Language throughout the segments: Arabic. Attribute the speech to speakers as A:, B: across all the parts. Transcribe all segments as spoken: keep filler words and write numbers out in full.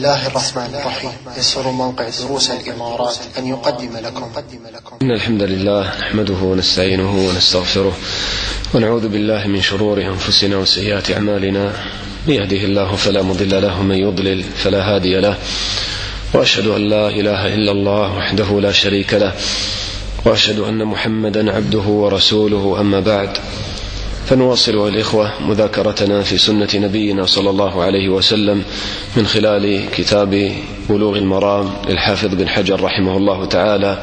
A: الله الرحمن الرحيم. يسر موقع دروس الإمارات أن يقدم لكم
B: إن الحمد لله نحمده ونستعينه ونستغفره ونعوذ بالله من شرور أنفسنا وسيئات أعمالنا. من يهده الله فلا مضل له ومن يضلل فلا هادي له، وأشهد أن لا إله إلا الله وحده لا شريك له، وأشهد أن محمدا عبده ورسوله. أما بعد، فنواصل الإخوة مذاكرتنا في سنة نبينا صلى الله عليه وسلم من خلال كتاب بلوغ المرام للحافظ بن حجر رحمه الله تعالى،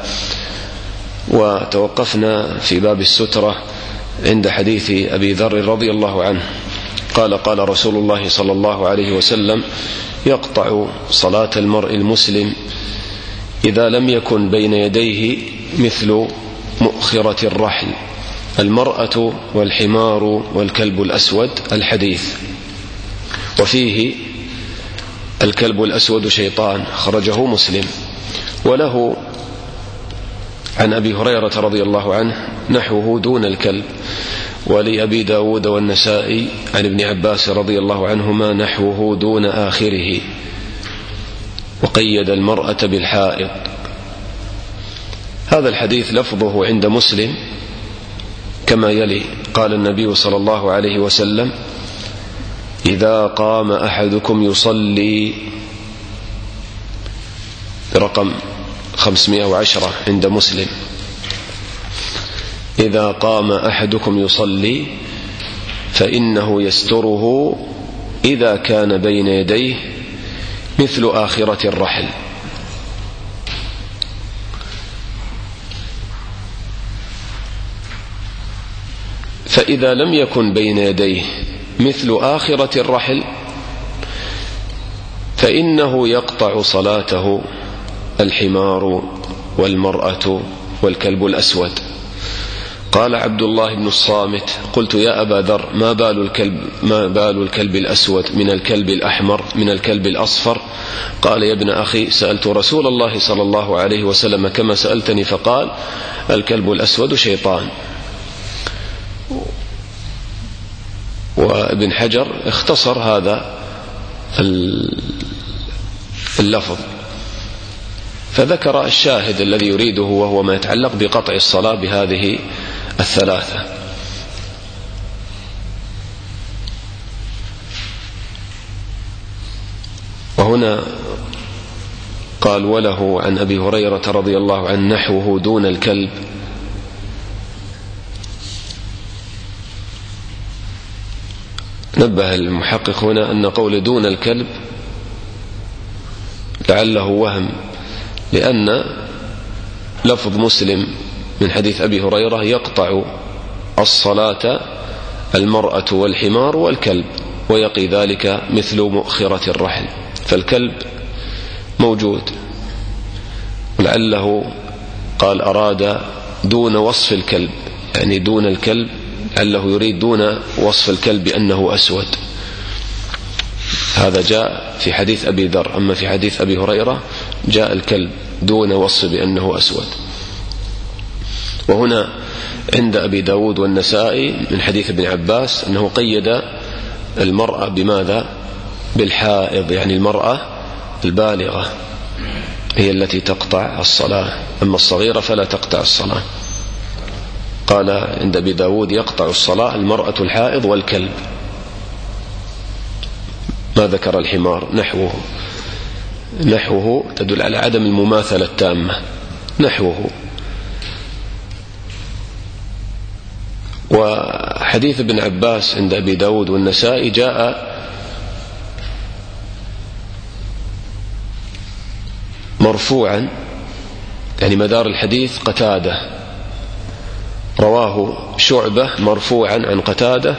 B: وتوقفنا في باب السترة عند حديث أبي ذر رضي الله عنه قال: قال رسول الله صلى الله عليه وسلم: يقطع صلاة المرء المسلم إذا لم يكن بين يديه مثل مؤخرة الرحل، المرأة والحمار والكلب الأسود. الحديث. وفيه الكلب الأسود شيطان، خرجه مسلم. وله عن أبي هريرة رضي الله عنه نحوه دون الكلب، ولأبي داود والنسائي عن ابن عباس رضي الله عنهما نحوه دون آخره، وقيد المرأة بالحائض. هذا الحديث لفظه عند مسلم كما يلي: قال النبي صلى الله عليه وسلم: إذا قام أحدكم يصلي، برقم خمسمائة وعشرة عند مسلم: إذا قام أحدكم يصلي فإنه يستره إذا كان بين يديه مثل آخرة الرحل. فإذا لم يكن بين يديه مثل آخرة الرحل فإنه يقطع صلاته الحمار والمرأة والكلب الأسود. قال عبد الله بن الصامت: قلت يا أبا ذر، ما بال الكلب, ما بال الكلب الأسود من الكلب الأحمر من الكلب الأصفر؟ قال: يا ابن أخي، سألت رسول الله صلى الله عليه وسلم كما سألتني، فقال: الكلب الأسود شيطان. وابن حجر اختصر هذا اللفظ، فذكر الشاهد الذي يريده، وهو ما يتعلق بقطع الصلاة بهذه الثلاثة. وهنا قال: وله عن أبي هريرة رضي الله عنه نحوه دون الكلب. نبه المحقق هنا أن قول دون الكلب لعله وهم، لأن لفظ مسلم من حديث أبي هريرة: يقطع الصلاة المرأة والحمار والكلب، ويقي ذلك مثل مؤخرة الرحل. فالكلب موجود، ولعله قال أراد دون وصف الكلب، يعني دون الكلب، لعله يريد دون وصف الكلب بأنه أسود. هذا جاء في حديث أبي ذر، أما في حديث أبي هريرة جاء الكلب دون وصف بأنه أسود. وهنا عند أبي داود والنسائي من حديث ابن عباس أنه قيد المرأة بماذا؟ بالحائض، يعني المرأة البالغة هي التي تقطع الصلاة، أما الصغيرة فلا تقطع الصلاة. قال عند أبي داود: يقطع الصلاة المرأة الحائض والكلب. ما ذكر الحمار. نحوه نحوه تدل على عدم المماثلة التامة. نحوه. وحديث ابن عباس عند أبي داود والنسائي جاء مرفوعا، يعني مدار الحديث قتادة، رواه شعبة مرفوعا عن قتادة،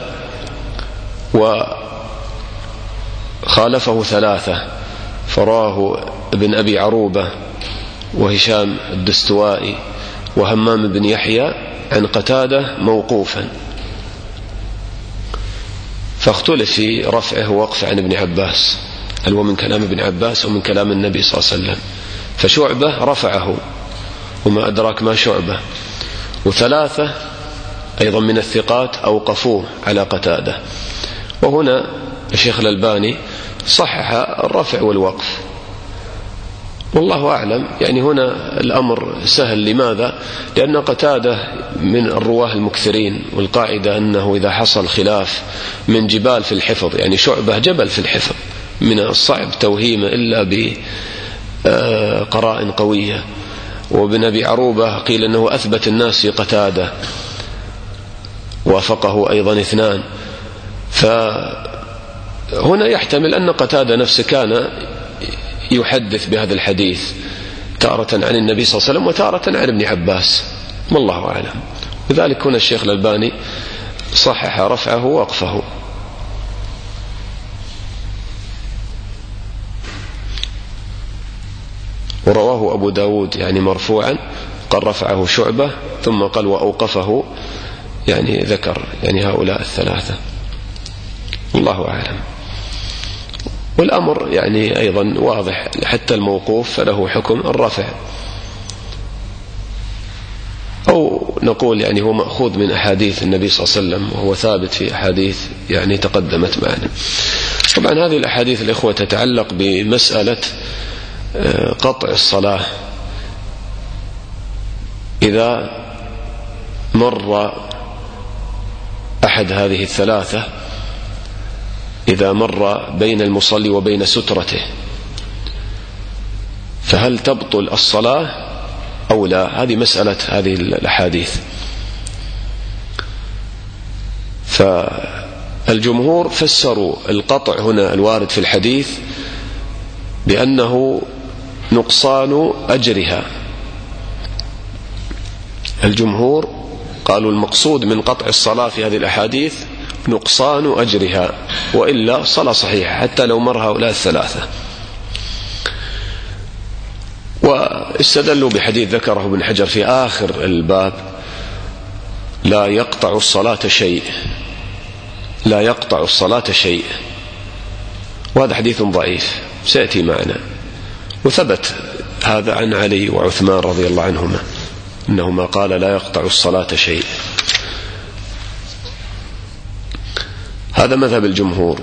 B: وخالفه ثلاثة، فراه ابن أبي عروبة وهشام الدستوائي وهمام بن يحيى عن قتادة موقوفا، فاختلف في رفعه ووقف عن ابن عباس، هل هو من كلام ابن عباس أو من كلام النبي صلى الله عليه وسلم؟ فشعبة رفعه، وما أدراك ما شعبة. وثلاثة أيضا من الثقات أوقفوه على قتادة. وهنا الشيخ الألباني صحح الرفع والوقف، والله أعلم. يعني هنا الأمر سهل. لماذا؟ لأن قتادة من الرواه المكثرين، والقاعدة أنه إذا حصل خلاف من جبال في الحفظ، يعني شعبة جبل في الحفظ، من الصعب توهيمه إلا بقرائن قوية. وابن أبي عروبة قيل أنه أثبت الناس في قتادة، وافقه أيضا اثنان. فهنا يحتمل أن قتادة نفسه كان يحدث بهذا الحديث تارة عن النبي صلى الله عليه وسلم وتارة عن ابن عباس، والله أعلم. لذلك هنا الشيخ الألباني صحح رفعه ووقفه. ورواه أبو داود يعني مرفوعا، قال رفعه شعبة، ثم قال وأوقفه، يعني ذكر يعني هؤلاء الثلاثة، الله أعلم. والأمر يعني أيضا واضح، حتى الموقوف فله حكم الرفع، أو نقول يعني هو مأخوذ من أحاديث النبي صلى الله عليه وسلم، وهو ثابت في أحاديث يعني تقدمت معنا. طبعا هذه الأحاديث الإخوة تتعلق بمسألة قطع الصلاة إذا مر أحد هذه الثلاثة، إذا مر بين المصلي وبين سترته، فهل تبطل الصلاة أو لا؟ هذه مسألة هذه الأحاديث. فالجمهور فسروا القطع هنا الوارد في الحديث بأنه نقصان أجرها. الجمهور قالوا المقصود من قطع الصلاة في هذه الأحاديث نقصان أجرها، وإلا صلاة صحيحة حتى لو مر هؤلاء الثلاثة. واستدلوا بحديث ذكره ابن حجر في آخر الباب: لا يقطع الصلاة شيء، لا يقطع الصلاة شيء. وهذا حديث ضعيف سيأتي معنا. وثبت هذا عن علي وعثمان رضي الله عنهما أنهما قال لا يقطع الصلاة شيء. هذا مذهب الجمهور.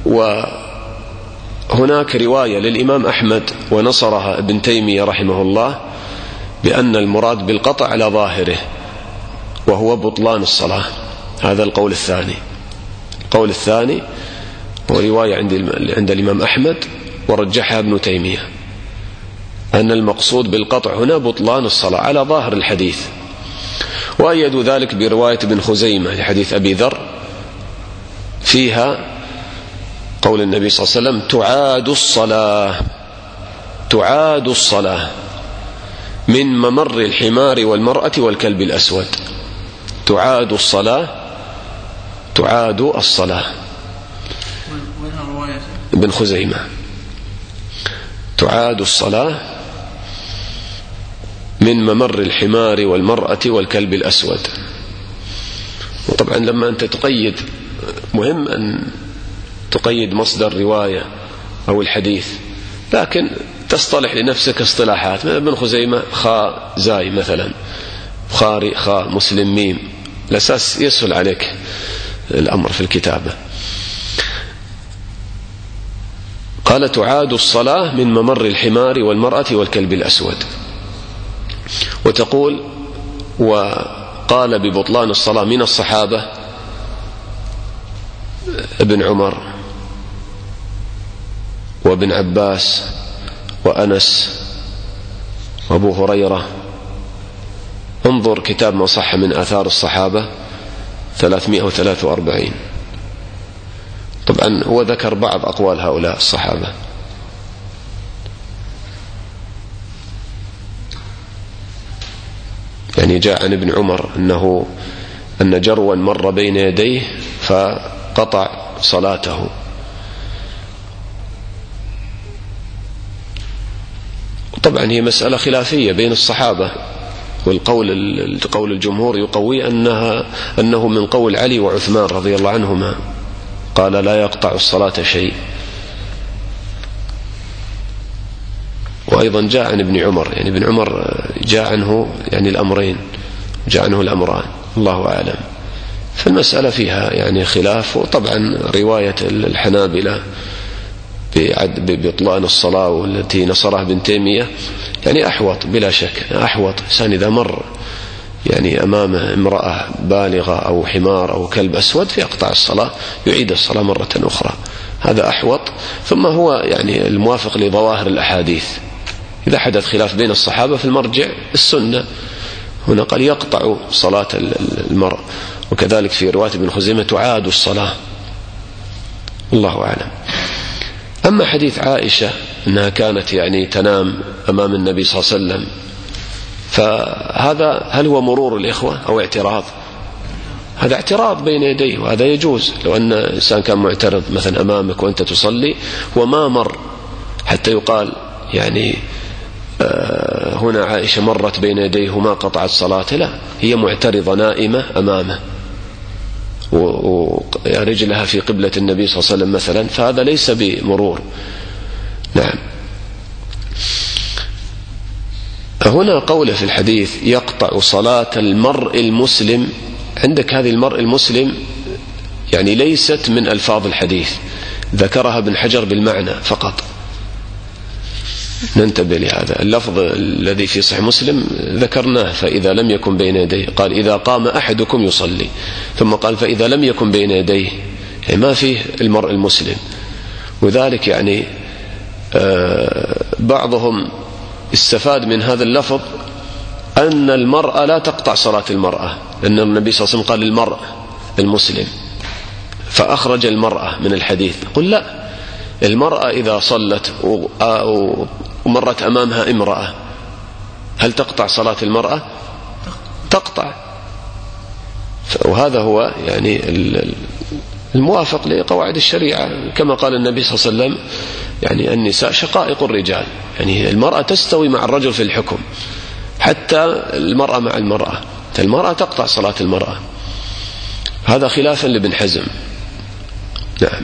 B: وهناك رواية للإمام أحمد ونصرها ابن تيمية رحمه الله بأن المراد بالقطع على ظاهره وهو بطلان الصلاة. هذا القول الثاني. القول الثاني هو رواية عند عند الإمام أحمد ورجحها ابن تيمية، أن المقصود بالقطع هنا بطلان الصلاة على ظاهر الحديث. وأيدوا ذلك برواية ابن خزيمة لحديث أبي ذر فيها قول النبي صلى الله عليه وسلم: تعاد الصلاة، تعاد الصلاة من ممر الحمار والمرأة والكلب الأسود. تعاد الصلاة، تعاد الصلاة. ابن خزيمة: تعاد الصلاة من ممر الحمار والمرأة والكلب الأسود. وطبعا لما أنت تقيد، مهم أن تقيد مصدر رواية أو الحديث، لكن تصطلح لنفسك اصطلاحات. ابن خزيمة خاء زاي مثلا، بخاري خاء، مسلم ميم، الأساس يسهل عليك الأمر في الكتابة. قال: تعاد الصلاة من ممر الحمار والمرأة والكلب الأسود. وتقول: وقال ببطلان الصلاة من الصحابة ابن عمر وابن عباس وأنس وأبو هريرة. انظر كتاب ما صح من آثار الصحابة ثلاثمائة وثلاثة وأربعين. طبعا هو ذكر بعض أقوال هؤلاء الصحابة. يعني جاء عن ابن عمر أنه أن جروا مر بين يديه فقطع صلاته. طبعا هي مسألة خلافية بين الصحابة، والقول قول الجمهور يقوي أنها أنه من قول علي وعثمان رضي الله عنهما، قال لا يقطع الصلاة شيء. وأيضا جاء عن ابن عمر، يعني ابن عمر جاء عنه يعني الأمرين، جاء عنه الأمران، الله أعلم. فالمسألة فيها يعني خلاف. وطبعا رواية الحنابلة ببطلان الصلاة والتي نصرها ابن تيمية يعني أحوط بلا شك، أحوط إنسان إذا مر يعني أمامه امرأة بالغة أو حمار أو كلب أسود فيقطع الصلاة يعيد الصلاة مرة أخرى، هذا أحوط. ثم هو يعني الموافق لظواهر الأحاديث، إذا حدث خلاف بين الصحابة في المرجع السنة، هنا قال يقطع صلاة المرء، وكذلك في رواية ابن خزيمة تعاد الصلاة، الله أعلم. أما حديث عائشة أنها كانت يعني تنام أمام النبي صلى الله عليه وسلم، فهذا هل هو مرور الإخوة أو اعتراض؟ هذا اعتراض بين يديه، وهذا يجوز. لو أن إنسان كان معترض مثلا أمامك وأنت تصلي وما مر حتى يقال يعني آه هنا عائشة مرت بين يديه وما قطعت صلاته، لا، هي معترضة نائمة أمامه ورجلها في قبلة النبي صلى الله عليه وسلم مثلا، فهذا ليس بمرور. نعم. هنا قوله في الحديث يقطع صلاة المرء المسلم، عندك هذه المرء المسلم يعني ليست من ألفاظ الحديث، ذكرها ابن حجر بالمعنى فقط، ننتبه لهذا. اللفظ الذي في صحيح مسلم ذكرناه، فإذا لم يكن بين يديه، قال إذا قام أحدكم يصلي، ثم قال فإذا لم يكن بين يديه، يعني ما فيه المرء المسلم. وذلك يعني آه بعضهم استفاد من هذا اللفظ أن المرأة لا تقطع صلاة المرأة، لأن النبي صلى الله عليه وسلم قال المرء المسلم فأخرج المرأة من الحديث. قل لا، المرأة إذا صلت ومرت أمامها امرأة هل تقطع صلاة المرأة؟ تقطع. وهذا هو يعني الموافق لقواعد الشريعة، كما قال النبي صلى الله عليه وسلم يعني النساء شقائق الرجال، يعني المرأة تستوي مع الرجل في الحكم، حتى المرأة مع المرأة، المرأة تقطع صلاة المرأة، هذا خلافا لابن حزم. نعم.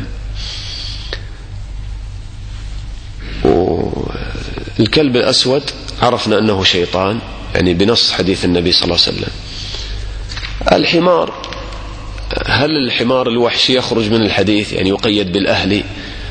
B: والكلب الأسود عرفنا أنه شيطان، يعني بنص حديث النبي صلى الله عليه وسلم. الحمار، هل الحمار الوحشي يخرج من الحديث يعني يقيد بالأهلي؟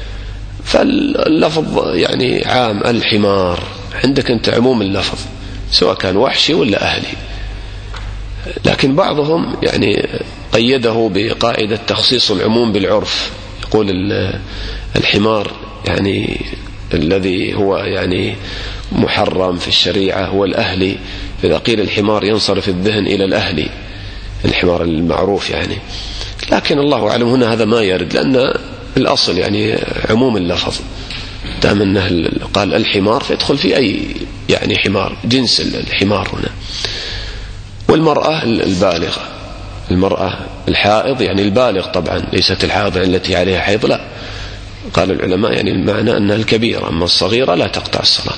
B: فاللفظ يعني عام، الحمار عندك أنت عموم اللفظ سواء كان وحشي ولا أهلي، لكن بعضهم يعني قيده بقاعدة تخصيص العموم بالعرف، يقول الحمار يعني الذي هو يعني محرم في الشريعة هو الأهلي، إذا قيل الحمار ينصرف الذهن إلى الأهلي، الحمار المعروف يعني، لكن الله أعلم هنا هذا ما يرد، لأن الأصل يعني عموم اللفظ، دام أنه قال الحمار فيدخل في أي يعني حمار، جنس الحمار هنا. والمرأة البالغة، المرأة الحائض يعني البالغ طبعا، ليست الحائض التي عليها حيض، لا، قال العلماء يعني المعنى أنها الكبيرة، أما الصغيرة لا تقطع الصلاة.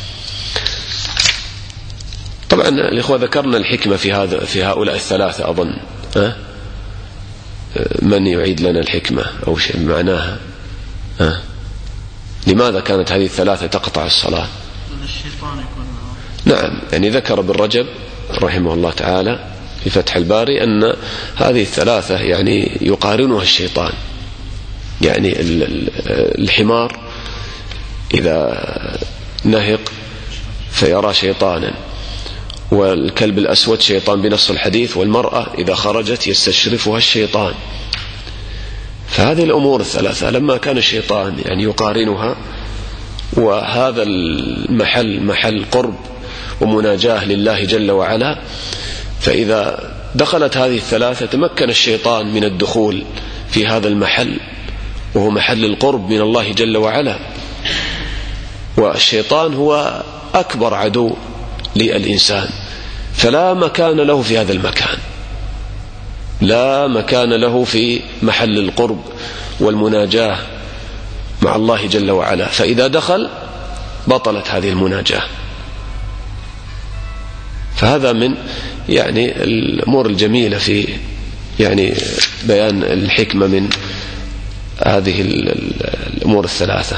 B: طبعا الإخوة ذكرنا الحكمة في هذا في هؤلاء الثلاثة أظن، أه؟ من يعيد لنا الحكمة أو شيء معناها؟ أه؟ لماذا كانت هذه الثلاثة تقطع الصلاة؟
C: الشيطان يكون.
B: نعم، يعني ذكر ابن رجب رحمه الله تعالى في فتح الباري أن هذه الثلاثة يعني يقارنها الشيطان، يعني الحمار إذا نهق فيرى شيطانا، والكلب الأسود شيطان بنص الحديث، والمرأة إذا خرجت يستشرفها الشيطان. فهذه الأمور الثلاثة لما كان الشيطان يعني يقارنها، وهذا المحل محل قرب ومناجاة لله جل وعلا، فإذا دخلت هذه الثلاثة تمكن الشيطان من الدخول في هذا المحل، وهو محل القرب من الله جل وعلا. والشيطان هو أكبر عدو للإنسان، فلا مكان له في هذا المكان، لا مكان له في محل القرب والمناجاة مع الله جل وعلا، فإذا دخل بطلت هذه المناجاة. فهذا من يعني الأمور الجميلة في يعني بيان الحكمة من هذه الأمور الثلاثة.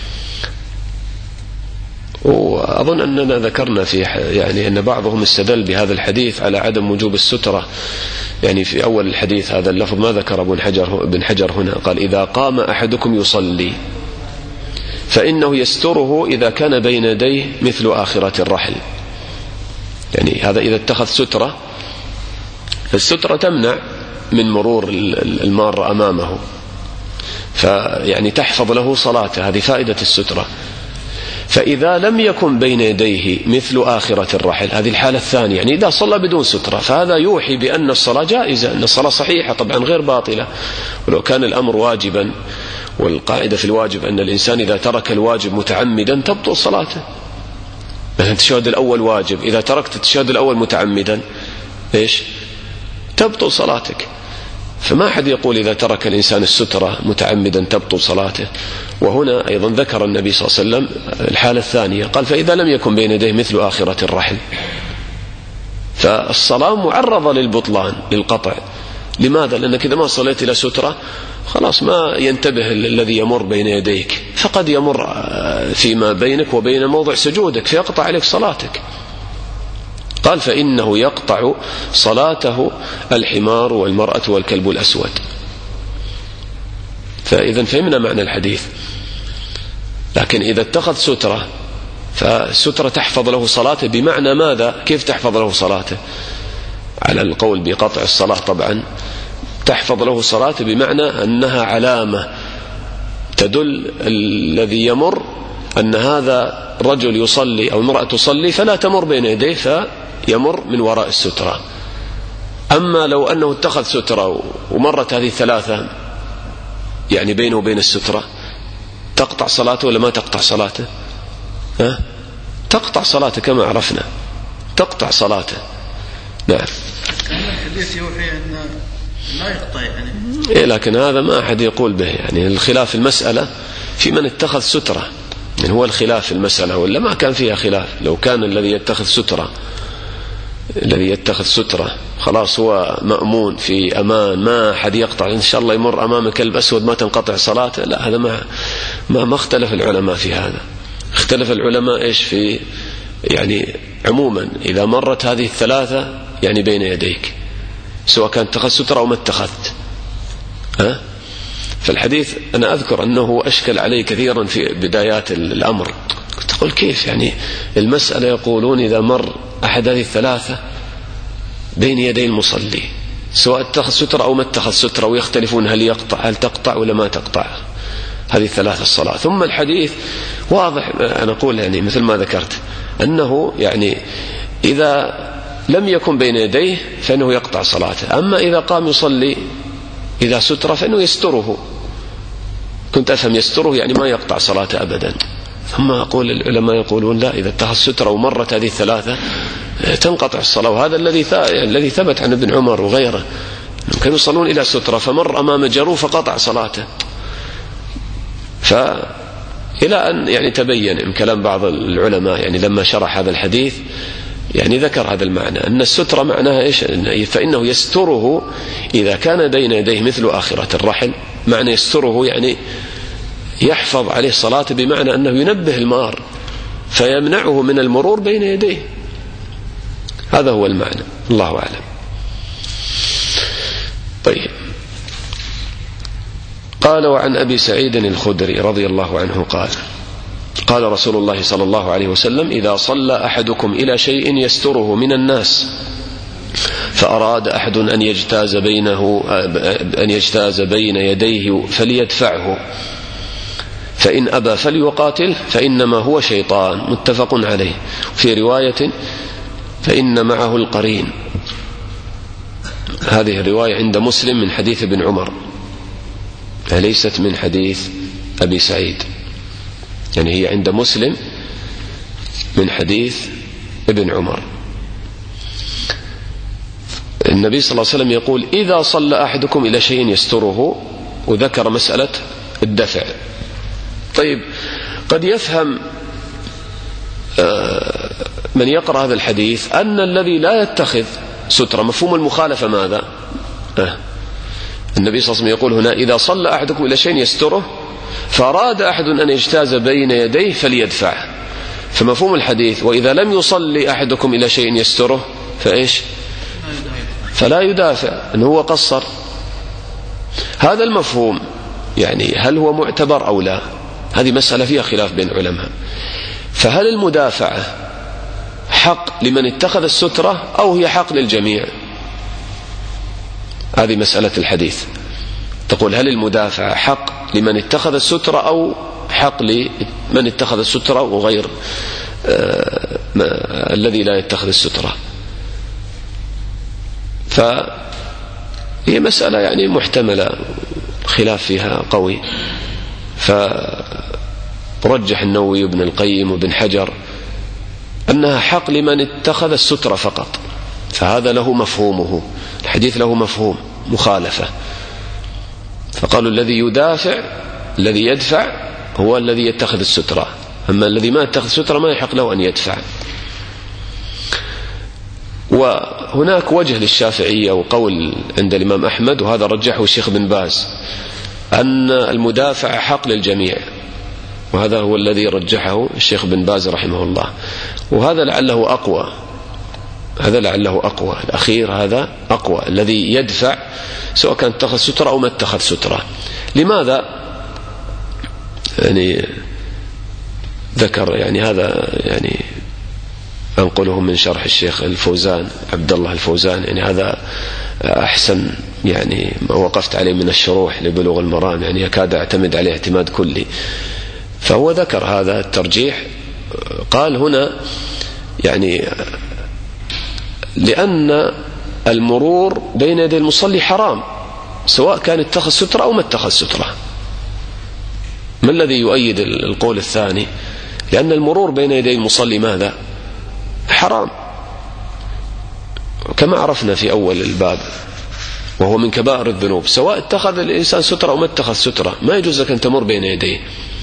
B: وأظن أننا ذكرنا في يعني أن بعضهم استدل بهذا الحديث على عدم وجوب السترة، يعني في أول الحديث هذا اللفظ ما ذكر ابن حجر ابن حجر هنا، قال إذا قام أحدكم يصلي، فإنه يستره إذا كان بين يديه مثل آخرة الرحل. يعني هذا إذا اتخذ سترة، فالسترة تمنع من مرور المار أمامه، فيعني تحفظ له صلاته، هذه فائدة السترة. فإذا لم يكن بين يديه مثل آخرة الرحل، هذه الحالة الثانية، يعني إذا صلى بدون سترة، فهذا يوحي بأن الصلاة جائزة، أن الصلاة صحيحة طبعا غير باطلة. ولو كان الأمر واجبا، والقاعدة في الواجب أن الإنسان إذا ترك الواجب متعمدا تبطل صلاته. مثلا التشهد الأول واجب، إذا تركت التشهد الأول متعمدا إيش؟ تبطل صلاتك. فما أحد يقول إذا ترك الإنسان السترة متعمدا تبطل صلاته. وهنا أيضا ذكر النبي صلى الله عليه وسلم الحالة الثانية، قال فإذا لم يكن بين يديه مثل آخرة الرحل، فالصلاة معرضة للبطلان للقطع. لماذا؟ لأنك إذا ما صليت إلى سترة خلاص ما ينتبه الذي يمر بين يديك، فقد يمر فيما بينك وبين موضع سجودك فيقطع عليك صلاتك. قال فإنه يقطع صلاته الحمار والمرأة والكلب الأسود. فإذا فهمنا معنى الحديث. لكن إذا اتخذ سترة، فالسترة تحفظ له صلاته، بمعنى ماذا؟ كيف تحفظ له صلاته؟ على القول بقطع الصلاة طبعا تحفظ له صلاته بمعنى أنها علامة تدل الذي يمر أن هذا رجل يصلي أو امرأة تصلي، فلا تمر بين يديه فيمر من وراء السترة. أما لو أنه اتخذ سترة ومرت هذه الثلاثة يعني بينه وبين السترة، تقطع صلاته ولا ما تقطع صلاته؟ ها؟ تقطع صلاته كما عرفنا، تقطع صلاته. نعم.
C: الحديث يوحي أن لا يقطع يعني.
B: إيه، لكن هذا ما أحد يقول به، يعني الخلاف المسألة في من اتخذ سترة، يعني هو الخلاف المسألة، ولا ما كان فيها خلاف. لو كان الذي يتخذ سترة الذي يتخذ سترة خلاص هو مأمون في أمان، ما أحد يقطع، إن شاء الله يمر أمام كلب أسود ما تنقطع صلاته، لا، هذا ما ما, ما اختلف العلماء في هذا. اختلف العلماء إيش في يعني عموما إذا مرت هذه الثلاثة يعني بين يديك، سواء كان اتخذ سترة أو ما اتخذت. ها؟ فالحديث أنا أذكر أنه أشكل علي كثيرا في بدايات الأمر. تقول كيف يعني المسألة يقولون إذا مر أحد هذه الثلاثة بين يدي المصلي سواء اتخذ سترة أو ما اتخذ سترة، ويختلفون هل يقطع هل تقطع ولا ما تقطع هذه الثلاثة الصلاة. ثم الحديث واضح، أنا أقول يعني مثل ما ذكرت أنه يعني إذا لم يكن بين يديه فإنه يقطع صلاته، أما إذا قام يصلي إذا سترة فإنه يستره. كنت أفهم يستره يعني ما يقطع صلاته أبدا. ثم أقول العلماء يقولون لا، إذا اتخذ سترة ومرت هذه الثلاثة تنقطع الصلاة. وهذا الذي الذي ثبت عن ابن عمر وغيره، كانوا يصلون إلى سترة فمر أمام جرو فقطع صلاته. فإلى أن يعني تبين من كلام بعض العلماء يعني لما شرح هذا الحديث يعني ذكر هذا المعنى، أن السترة معناها إيش؟ فإنه يستره إذا كان بين يديه مثل آخرة الرحل. معنى يستره يعني يحفظ عليه صلاته، بمعنى أنه ينبه المار فيمنعه من المرور بين يديه. هذا هو المعنى، الله أعلم. طيب، قال وعن أبي سعيد الخدري رضي الله عنه قال قال رسول الله صلى الله عليه وسلم إذا صلى أحدكم إلى شيء يستره من الناس فأراد أحد أن يجتاز بينه أن يجتاز بين يديه فليدفعه، فإن أبى فليقاتل فإنما هو شيطان. متفق عليه. في رواية فإن معه القرين. هذه الرواية عند مسلم من حديث ابن عمر، ليست من حديث أبي سعيد، يعني هي عند مسلم من حديث ابن عمر. النبي صلى الله عليه وسلم يقول إذا صلى أحدكم إلى شيء يستره، وذكر مسألة الدفع. طيب، قد يفهم من يقرأ هذا الحديث أن الذي لا يتخذ سترة مفهوم المخالفة ماذا؟ النبي صلى الله عليه وسلم يقول هنا إذا صلى أحدكم إلى شيء يستره فأراد أحد أن يجتاز بين يديه فليدفع. فمفهوم الحديث وإذا لم يصلي أحدكم إلى شيء يستره فإيش؟ فلا يدافع، أنه هو قصر. هذا المفهوم يعني هل هو معتبر أو لا؟ هذه مسألة فيها خلاف بين العلماء. فهل المدافعة حق لمن اتخذ السترة أو هي حق للجميع؟ هذه مسألة الحديث. تقول هل المدافعة حق لمن اتخذ السترة أو حق لمن اتخذ السترة وغير آه الذي لا يتخذ السترة؟ فهي مسألة يعني محتملة، خلاف فيها قوي. فرجح النووي وابن القيم وابن حجر أنها حق لمن اتخذ السترة فقط، فهذا له مفهومه، الحديث له مفهوم مخالفة. فقالوا الذي يدافع الذي يدفع هو الذي يتخذ السترة، أما الذي ما يتخذ السترة ما يحق له أن يدفع. وهناك وجه للشافعية وقول عند الإمام أحمد، وهذا رجحه الشيخ بن باز، أن المدافع حق للجميع، وهذا هو الذي رجحه الشيخ بن باز رحمه الله، وهذا لعله أقوى، هذا لعله أقوى، الأخير هذا أقوى، الذي يدفع سواء كان اتخذ سترة أو ما اتخذ سترة. لماذا؟ يعني ذكر يعني هذا يعني أنقله من شرح الشيخ الفوزان عبد الله الفوزان، يعني هذا أحسن يعني ما وقفت عليه من الشروح لبلوغ المرام، يعني يكاد أعتمد عليه اعتماد كلي. فهو ذكر هذا الترجيح، قال هنا يعني لأن المرور بين يدي المصلي حرام سواء كان اتخذ سترة أو ما اتخذ سترة. ما الذي يؤيد القول الثاني؟ لأن المرور بين يدي المصلي ماذا؟ حرام، كما عرفنا في أول الباب، وهو من كبائر الذنوب، سواء اتخذ الإنسان سترة أو ما اتخذ سترة ما يجوز لك أن تمر بين يديه.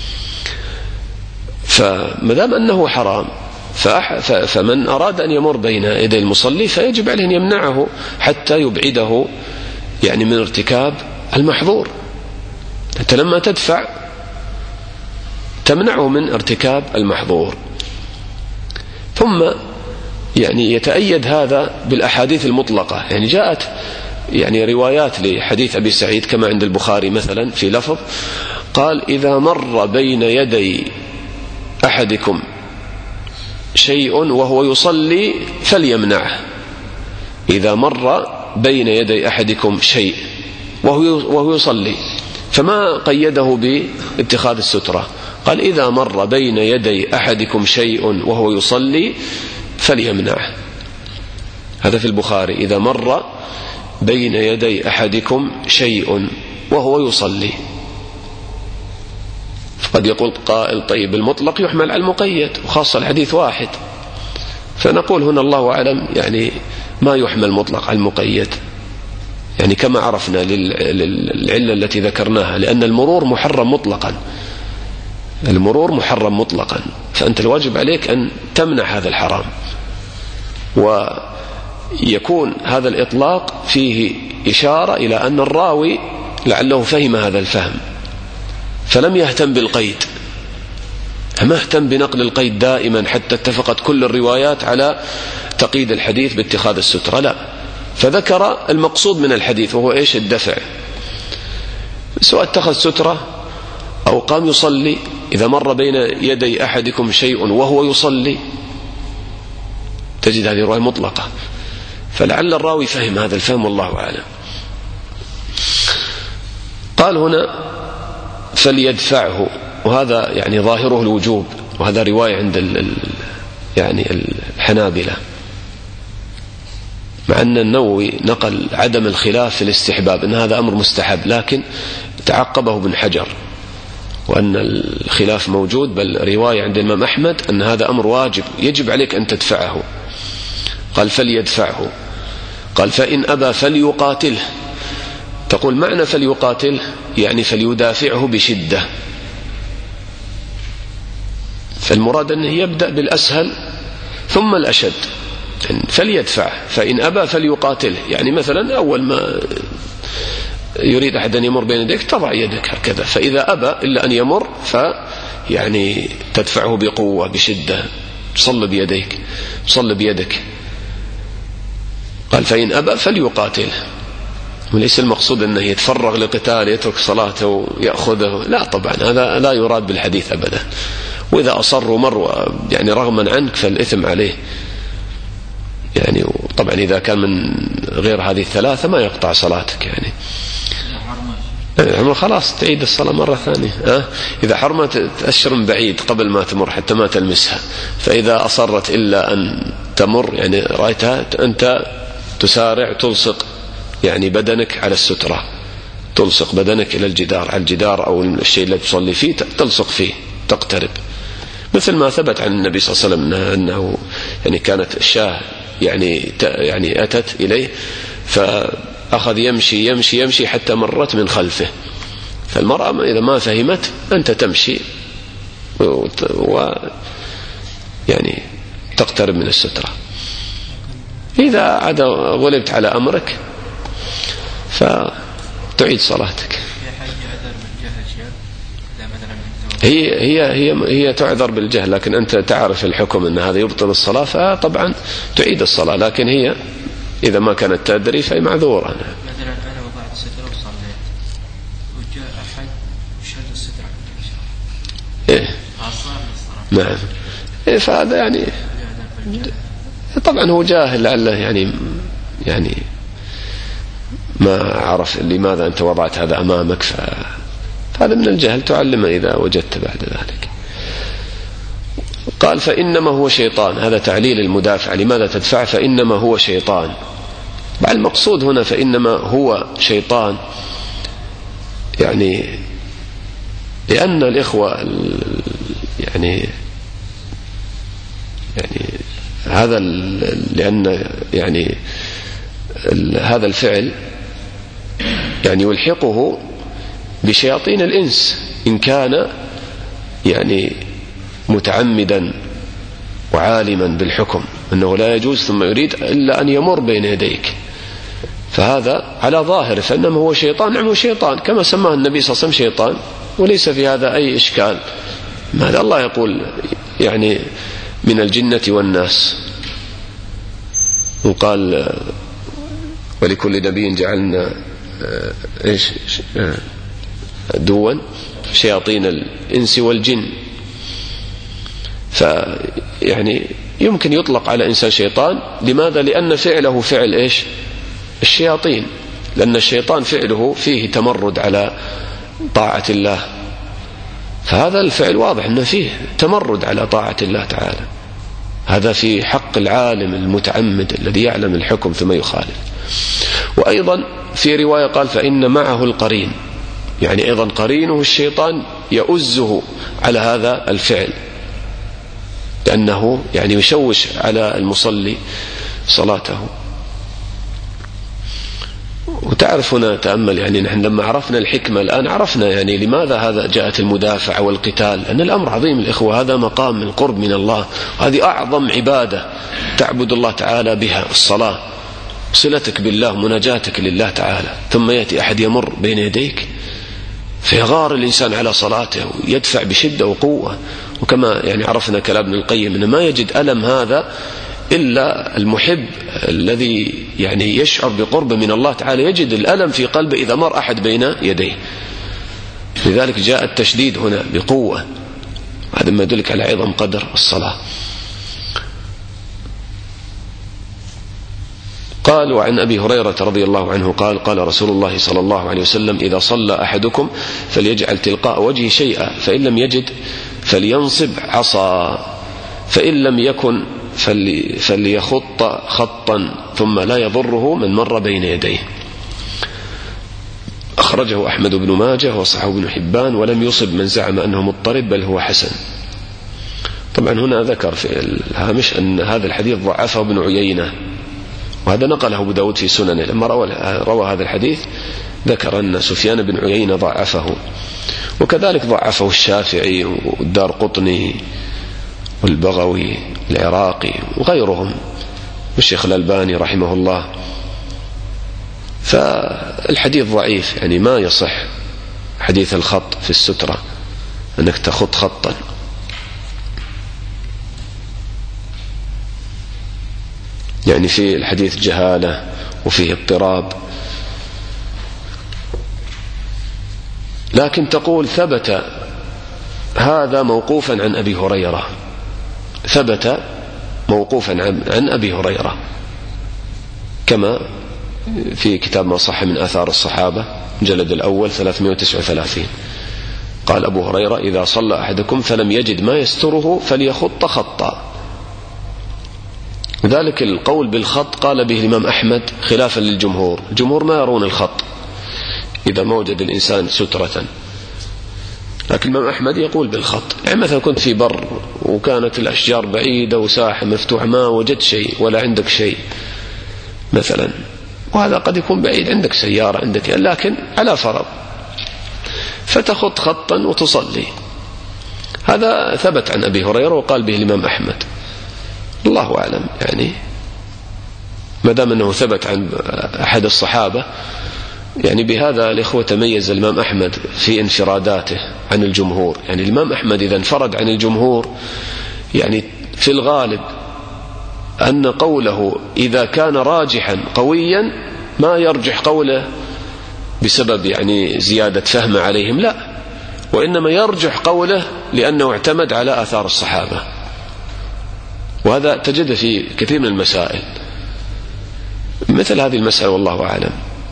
B: فمدام أنه حرام فمن أراد أن يمر بين يدي المصلي فيجب عليه أن يمنعه حتى يبعده يعني من ارتكاب المحظور. أنت لما تدفع تمنعه من ارتكاب المحظور. ثم يعني يتأيد هذا بالأحاديث المطلقة، يعني جاءت يعني روايات لحديث أبي سعيد كما عند البخاري مثلا في لفظ قال إذا مر بين يدي أحدكم شيء وهو يصلي فليمنعه. إذا مر بين يدي أحدكم شيء وهو يصلي، فما قيده باتخاذ السترة، قال إذا مر بين يدي أحدكم شيء وهو يصلي فليمنعه. هذا في البخاري، إذا مر بين يدي أحدكم شيء وهو يصلي. قد يقول قائل طيب المطلق يحمل على المقيد وخاصة الحديث واحد، فنقول هنا الله أعلم يعني ما يحمل مطلق على المقيد، يعني كما عرفنا للعلة التي ذكرناها، لأن المرور محرم مطلقا، المرور محرم مطلقا، فأنت الواجب عليك أن تمنع هذا الحرام. ويكون هذا الإطلاق فيه إشارة إلى أن الراوي لعله فهم هذا الفهم فلم يهتم بالقيد، ما اهتم بنقل القيد دائما حتى اتفقت كل الروايات على تقييد الحديث باتخاذ السترة، لا، فذكر المقصود من الحديث وهو إيش؟ الدفع، سواء اتخذ سترة أو قام يصلي. إذا مر بين يدي أحدكم شيء وهو يصلي تجد هذه رواية مطلقة، فلعل الراوي فهم هذا الفهم والله أعلم. قال هنا فليدفعه، وهذا يعني ظاهره الوجوب، وهذا رواية عند ال يعني الحنابلة، مع أن النووي نقل عدم الخلاف في الاستحباب أن هذا أمر مستحب، لكن تعقبه ابن حجر وأن الخلاف موجود، بل رواية عند الإمام أحمد أن هذا أمر واجب يجب عليك أن تدفعه. قال فليدفعه، قال فإن أبى فليقاتله. تقول معنى فليقاتله يعني فليدافعه بشدة، فالمراد أنه يبدأ بالأسهل ثم الأشد، يعني فليدفع، فإن أبى فليقاتله، يعني مثلا أول ما يريد أحد أن يمر بين يديك تضع يدك هكذا، فإذا أبى إلا أن يمر فيعني تدفعه بقوة بشدة، صل بيديك صل بيدك. قال فإن أبى فليقاتله، وليس المقصود أنه يتفرغ لقتال يترك صلاته ويأخذه، لا طبعا هذا لا يراد بالحديث أبدا. وإذا أصروا مروا يعني رغما عنك فالإثم عليه يعني. طبعا إذا كان من غير هذه الثلاثة ما يقطع صلاتك يعني. خلاص تعيد الصلاة مرة ثانية. أه؟ إذا حرمت تأشر من بعيد قبل ما تمر حتى ما تلمسها. فإذا أصرت إلا أن تمر يعني رأيتها أنت تسارع تلصق يعني بدنك على السترة، تلصق بدنك إلى الجدار، على الجدار أو الشيء الذي تصلي فيه تلصق فيه تقترب، مثل ما ثبت عن النبي صلى الله عليه وسلم أنه يعني كانت الشاة يعني يعني أتت إليه فأخذ يمشي يمشي يمشي حتى مرت من خلفه. فالمرأة إذا ما فهمت أنت تمشي و يعني تقترب من السترة. إذا عاد غلبت على أمرك فتعيد صلاتك. هي هي هي هي تعذر بالجهل، لكن أنت تعرف الحكم أن هذا يبطل الصلاة فطبعا تعيد الصلاة، لكن هي إذا ما كانت تدري فهي معذورة.
D: مثلا أنا وضعت السترة وصليت وجاء أحد وشد السترة
B: إيه نعم إيه، فهذا يعني طبعا هو جاهل لعله يعني يعني ما عرف لماذا أنت وضعت هذا أمامك، فهذا من الجهل تعلمه إذا وجدت بعد ذلك. قال فإنما هو شيطان، هذا تعليل المدافع لماذا تدفع، فإنما هو شيطان. بعد المقصود هنا فإنما هو شيطان يعني لأن الإخوة يعني يعني هذا لأن يعني هذا الفعل يعني يلحقه بشياطين الإنس إن كان يعني متعمدا وعالما بالحكم أنه لا يجوز ثم يريد إلا أن يمر بين يديك، فهذا على ظاهره فإنما هو شيطان. نعم هو شيطان كما سماه النبي صلى الله عليه وسلم شيطان، وليس في هذا أي إشكال. ماذا الله يقول يعني من الجنة والناس، وقال ولكل نبي جعلنا إيش دوا شياطين الإنس والجن. فيعني يمكن يطلق على إنسان شيطان، لماذا؟ لأن فعله فعل إيش الشياطين، لأن الشيطان فعله فيه تمرد على طاعة الله، فهذا الفعل واضح أنه فيه تمرد على طاعة الله تعالى. هذا في حق العالم المتعمد الذي يعلم الحكم ثم يخالف. وأيضا في رواية قال فإن معه القرين، يعني أيضا قرينه الشيطان يؤزه على هذا الفعل، لأنه يعني يشوش على المصلي صلاته. وتعرف هنا تأمل يعني نحن لما عرفنا الحكمة الآن عرفنا يعني لماذا هذا جاءت المدافعة والقتال، أن الأمر عظيم الإخوة، هذا مقام من قرب من الله، وهذه أعظم عبادة تعبد الله تعالى بها الصلاة، صلتك بالله مناجاتك لله تعالى. ثم يأتي أحد يمر بين يديك فيغار الإنسان على صلاته ويدفع بشدة وقوة. وكما يعني عرفنا كلام ابن القيم أنه ما يجد ألم هذا إلا المحب الذي يعني يشعر بقرب من الله تعالى، يجد الألم في قلبه إذا مر أحد بين يديه. لذلك جاء التشديد هنا بقوة، هذا ما يدلك على عظم قدر الصلاة. قال وعن أبي هريرة رضي الله عنه قال قال رسول الله صلى الله عليه وسلم إذا صلى أحدكم فليجعل تلقاء وجهه شيئا، فإن لم يجد فلينصب عصا، فإن لم يكن فلي فليخط خطا ثم لا يضره من مر بين يديه. أخرجه أحمد بن ماجه وصححه ابن حبان، ولم يصب من زعم أنه مضطرب بل هو حسن. طبعا هنا ذكر في الهامش أن هذا الحديث ضعفه ابن عيينة، وهذا نقله أبو داود في سننه لما روى, روى هذا الحديث ذكر أن سفيان بن عيينة ضعفه، وكذلك ضعفه الشافعي والدار قطني والبغوي العراقي وغيرهم والشيخ الألباني رحمه الله. فالحديث ضعيف يعني ما يصح حديث الخط في السترة أنك تخط خطا. يعني في الحديث جهالة وفيه اضطراب، لكن تقول ثبت هذا موقوفا عن أبي هريرة، ثبت موقوفا عن, عن أبي هريرة كما في كتاب ما صح من آثار الصحابة مجلد الأول ثلاثمائة وتسعة وثلاثين. قال أبو هريرة: إذا صلى أحدكم فلم يجد ما يستره فليخط خطا. ذلك القول بالخط قال به الإمام أحمد خلافا للجمهور. الجمهور ما يرون الخط إذا ما وجد الإنسان سترة، لكن الإمام أحمد يقول بالخط. يعني مثلا كنت في بر وكانت الأشجار بعيدة وساحة مفتوحة، ما وجدت شيء ولا عندك شيء مثلا، وهذا قد يكون بعيد، عندك سيارة عندك، لكن على فرض، فتخط خطا وتصلي. هذا ثبت عن أبي هريرة وقال به الإمام أحمد، الله أعلم. يعني ما دام أنه ثبت عن أحد الصحابة، يعني بهذا الإخوة تميز الإمام أحمد في انفراداته عن الجمهور. يعني الإمام أحمد إذا انفرد عن الجمهور، يعني في الغالب أن قوله إذا كان راجحا قويا ما يرجح قوله بسبب يعني زيادة فهم عليهم، لا، وإنما يرجح قوله لأنه اعتمد على آثار الصحابة. وهذا تجد في كثير من المسائل مثل هذه المسألة، والله أعلم.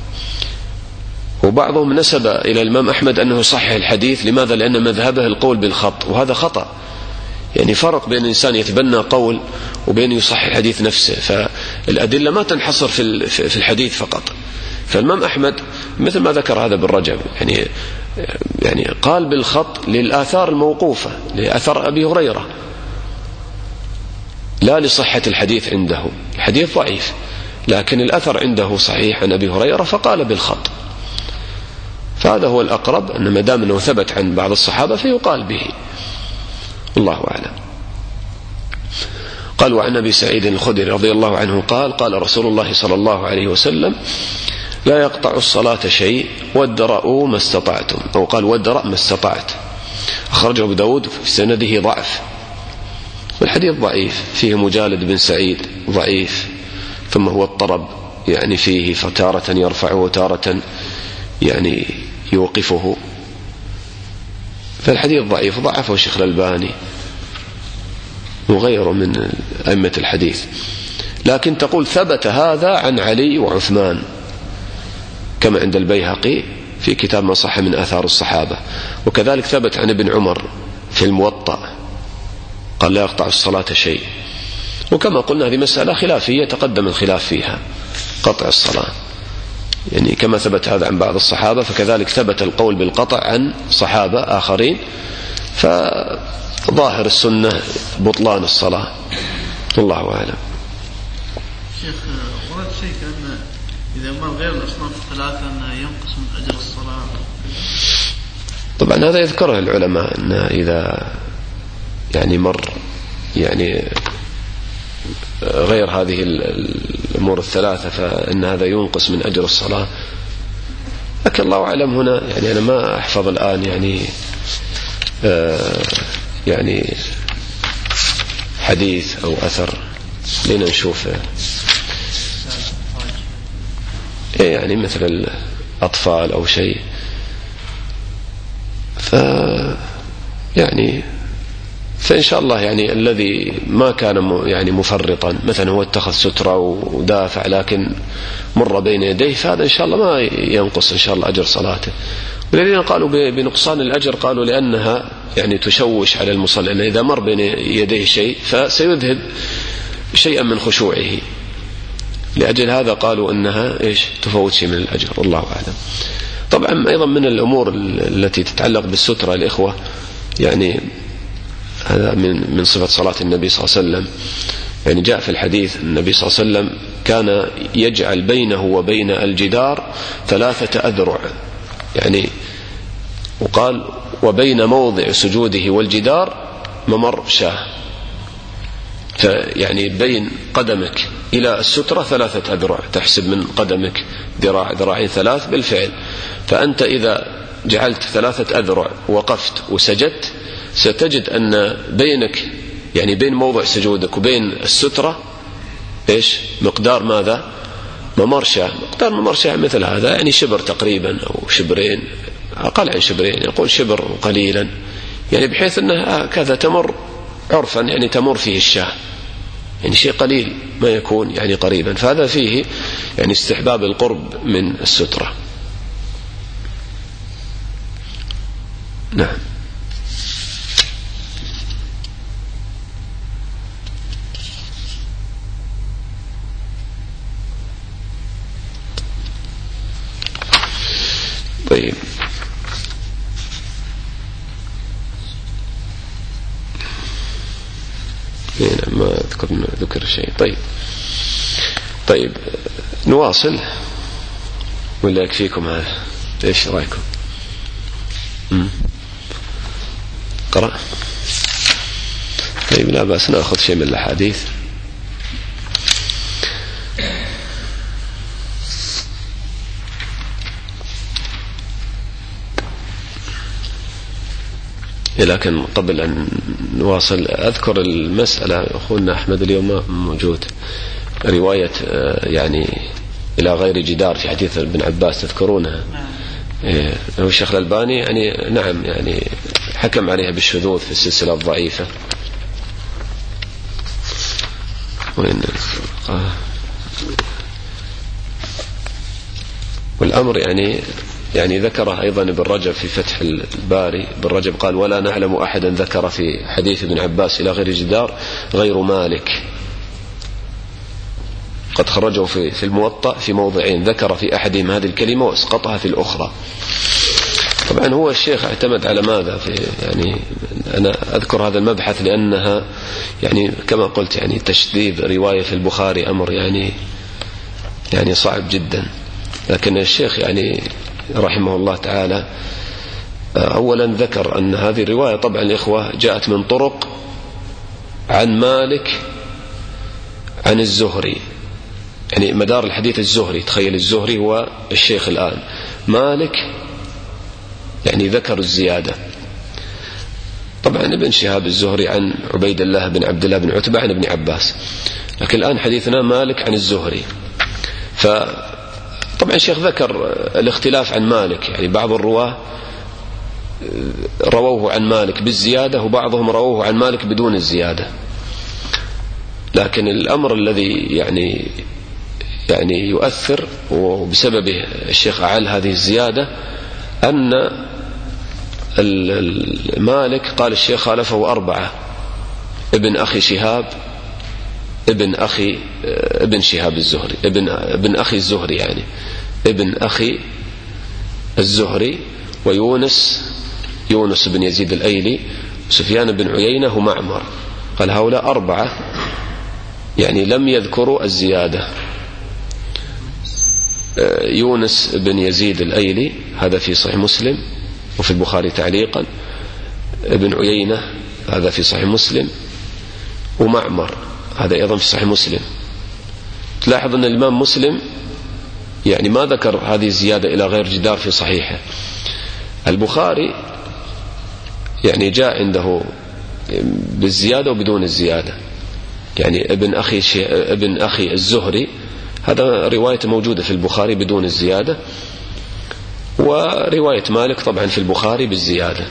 B: وبعضهم نسب إلى الإمام أحمد أنه صحح الحديث. لماذا؟ لأن مذهبه القول بالخط، وهذا خطأ. يعني فرق بين الإنسان يتبنى قول وبين يصحح الحديث نفسه. فالأدلة ما تنحصر في الحديث فقط. فالإمام أحمد مثل ما ذكر هذا بالرجب، يعني يعني قال بالخط للآثار الموقوفة، لآثار أبي هريرة، لا لصحة الحديث عنده. الحديث ضعيف لكن الأثر عنده صحيح عن أبي هريرة فقال بالخط. فهذا هو الأقرب، أن ما دام أنه ثبت عن بعض الصحابة فيقال به، الله أعلم. قال: وعن أبي سعيد الخدري رضي الله عنه قال: قال رسول الله صلى الله عليه وسلم: لا يقطع الصلاة شيء وادرأوا ما استطعتم، أو قال: وادرأ ما استطعت. أخرجه أبو داود في سنده ضعف، والحديث ضعيف، فيه مجالد بن سعيد ضعيف، ثم هو الطرب يعني فيه، فتارة يرفعه وتارة يعني يوقفه، فالحديث ضعيف، ضعفه الشيخ الألباني وغيره من أئمة الحديث. لكن تقول ثبت هذا عن علي وعثمان كما عند البيهقي في كتاب ما صح من آثار الصحابة، وكذلك ثبت عن ابن عمر في الموطأ قال: لا يقطع الصلاة شيء. وكما قلنا هذه مسألة خلافية تقدم الخلاف فيها، قطع الصلاة، يعني كما ثبت هذا عن بعض الصحابة فكذلك ثبت القول بالقطع عن صحابة آخرين. فظاهر السنة بطلان الصلاة، الله أعلم.
C: شيخ، ورد شيء كأن إذا مر غير الأصناف الثلاثة أنه ينقص من أجر الصلاة.
B: طبعا هذا يذكره العلماء، أن إذا يعني مر يعني غير هذه الأمور الثلاثة فإن هذا ينقص من أجر الصلاة. لكن الله أعلم هنا، يعني أنا ما أحفظ الآن يعني آه يعني حديث أو أثر لنا نشوف يعني مثل الأطفال أو شيء، ف يعني فإن شاء الله يعني الذي ما كان يعني مفرطا، مثلا هو اتخذ سترة ودافع لكن مر بين يديه، فهذا إن شاء الله ما ينقص إن شاء الله أجر صلاته. والذين قالوا بنقصان الأجر قالوا لأنها يعني تشوش على المصلي، لأن إذا مر بين يديه شيء فسيذهب شيئا من خشوعه، لأجل هذا قالوا أنها إيش تفوت شيء من الأجر، والله أعلم. طبعا أيضا من الأمور التي تتعلق بالسترة الإخوة، يعني هذا من من صفة صلاة النبي صلى الله عليه وسلم. يعني جاء في الحديث النبي صلى الله عليه وسلم كان يجعل بينه وبين الجدار ثلاثة أذرع، يعني وقال وبين موضع سجوده والجدار ممر شاه، فيعني بين قدمك إلى السترة ثلاثة أذرع، تحسب من قدمك ذراع ذراعين ثلاث بالفعل. فأنت إذا جعلت ثلاثة أذرع وقفت وسجدت ستجد أن بينك يعني بين موضع سجودك وبين السترة إيش مقدار ماذا؟ ممر شاه. مقدار ممر شاه مثل هذا يعني شبر تقريبا أو شبرين أقل عن شبرين، يقول شبر قليلا، يعني بحيث أنها كذا تمر عرفا، يعني تمر فيه الشاة، يعني شيء قليل ما يكون يعني قريبا، فهذا فيه يعني استحباب القرب من السترة. نعم. طيب ما أذكر ذكر شيء. طيب طيب نواصل ولا يكفيكم هذا؟ ايش رايكم؟ امم قرأ. طيب لا بأس نأخذ شيء من الأحاديث. لكن قبل أن نواصل أذكر المسألة، أخونا أحمد اليوم موجود، رواية يعني إلى غير جدار في حديث ابن عباس تذكرونها؟ هو الشيخ الألباني يعني نعم يعني حكم عليها بالشذوذ في السلسلة الضعيفة. وإن والأمر يعني يعني ذكره أيضا ابن رجب في فتح الباري. ابن رجب قال: ولا نعلم أحدا ذكر في حديث ابن عباس إلى غير جدار غير مالك، قد خرجه في في الموطأ في موضعين، ذكر في أحدهم هذه الكلمة واسقطها في الأخرى. طبعا هو الشيخ اعتمد على ماذا في يعني أنا أذكر هذا المبحث لأنها يعني كما قلت يعني تشذيذ رواية في البخاري أمر يعني يعني صعب جدا. لكن الشيخ يعني رحمه الله تعالى أولا ذكر أن هذه الرواية طبعا الإخوة جاءت من طرق عن مالك عن الزهري، يعني مدار الحديث الزهري. تخيل الزهري هو الشيخ الآن، مالك يعني ذكر الزيادة. طبعا ابن شهاب الزهري عن عبيد الله بن عبد الله بن عتبة عن ابن عباس، لكن الآن حديثنا مالك عن الزهري. فطبعا الشيخ ذكر الاختلاف عن مالك، يعني بعض الرواه رووه عن مالك بالزيادة وبعضهم رووه عن مالك بدون الزيادة. لكن الأمر الذي يعني يعني يؤثر وبسببه الشيخ أعل هذه الزيادة أن مالك قال الشيخ خالفه أربعة: ابن أخي شهاب، ابن أخي ابن شهاب الزهري، ابن ابن أخي الزهري يعني ابن أخي الزهري، ويونس يونس بن يزيد الأيلي، سفيان بن عيينة ومعمر. قال هؤلاء أربعة يعني لم يذكروا الزيادة. يونس بن يزيد الأيلي هذا في صحيح مسلم وفي البخاري تعليقا، ابن عيينة هذا في صحيح مسلم، ومعمر هذا أيضا في صحيح مسلم. تلاحظ أن الإمام مسلم يعني ما ذكر هذه الزيادة إلى غير جدار في صحيحه. البخاري يعني جاء عنده بالزيادة وبدون الزيادة، يعني ابن أخي ابن أخي الزهري هذا رواية موجودة في البخاري بدون الزيادة، ورواية مالك طبعا في البخاري بالزيادة.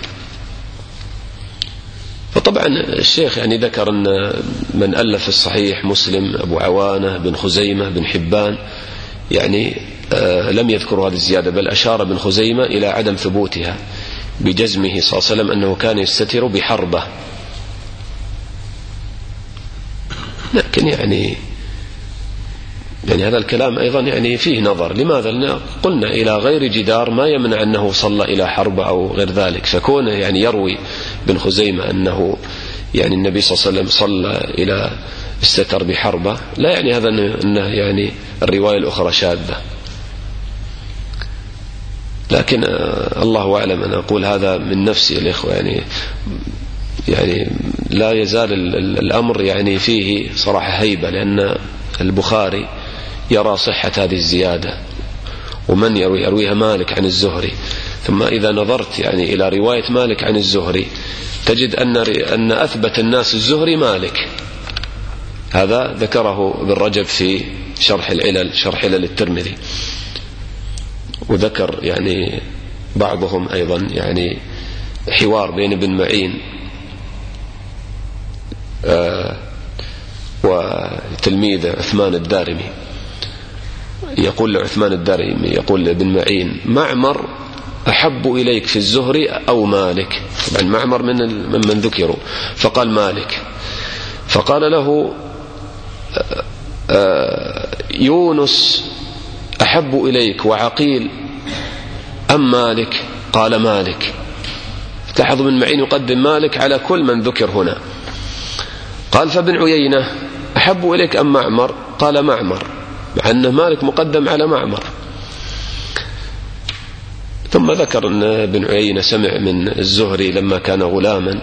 B: فطبعا الشيخ يعني ذكر أن من ألف الصحيح مسلم، أبو عوانة، بن خزيمة، بن حبان، يعني آه لم يذكروا هذه الزيادة، بل أشار بن خزيمة إلى عدم ثبوتها بجزمه صلى الله عليه وسلم أنه كان يستتر بحربة. لكن يعني يعني هذا الكلام أيضا يعني فيه نظر. لماذا؟ لأن قلنا إلى غير جدار ما يمنع أنه صلى إلى حربة أو غير ذلك. فكونه يعني يروي بن خزيمة أنه يعني النبي صلى الله عليه وسلم صلى إلى استتر بحربة، لا يعني هذا أنه يعني الرواية الأخرى شاذة. لكن الله أعلم، أنا أقول هذا من نفسي الإخوة، يعني يعني لا يزال الأمر يعني فيه صراحة هيبة، لأن البخاري يرى صحة هذه الزيادة، ومن يروي يرويها مالك عن الزهري. ثم إذا نظرت يعني إلى رواية مالك عن الزهري تجد أن أن أثبت الناس الزهري مالك. هذا ذكره ابن رجب في شرح العلل، شرح علل الترمذي، وذكر يعني بعضهم أيضا يعني حوار بين ابن معين آه وتلميذ عثمان الدارمي، يقول لعثمان الدارمي يقول لابن معين: معمر أحب إليك في الزهري أو مالك؟ طبعا معمر من من ذكروا، فقال مالك. فقال له يونس أحب إليك وعقيل أم مالك؟ قال مالك. لاحظوا ابن معين يقدم مالك على كل من ذكر هنا. قال فابن عيينة أحب إليك أم معمر؟ قال معمر، مع أن مالك مقدم على معمر. ثم ذكر أن ابن عيينة سمع من الزهري لما كان غلاما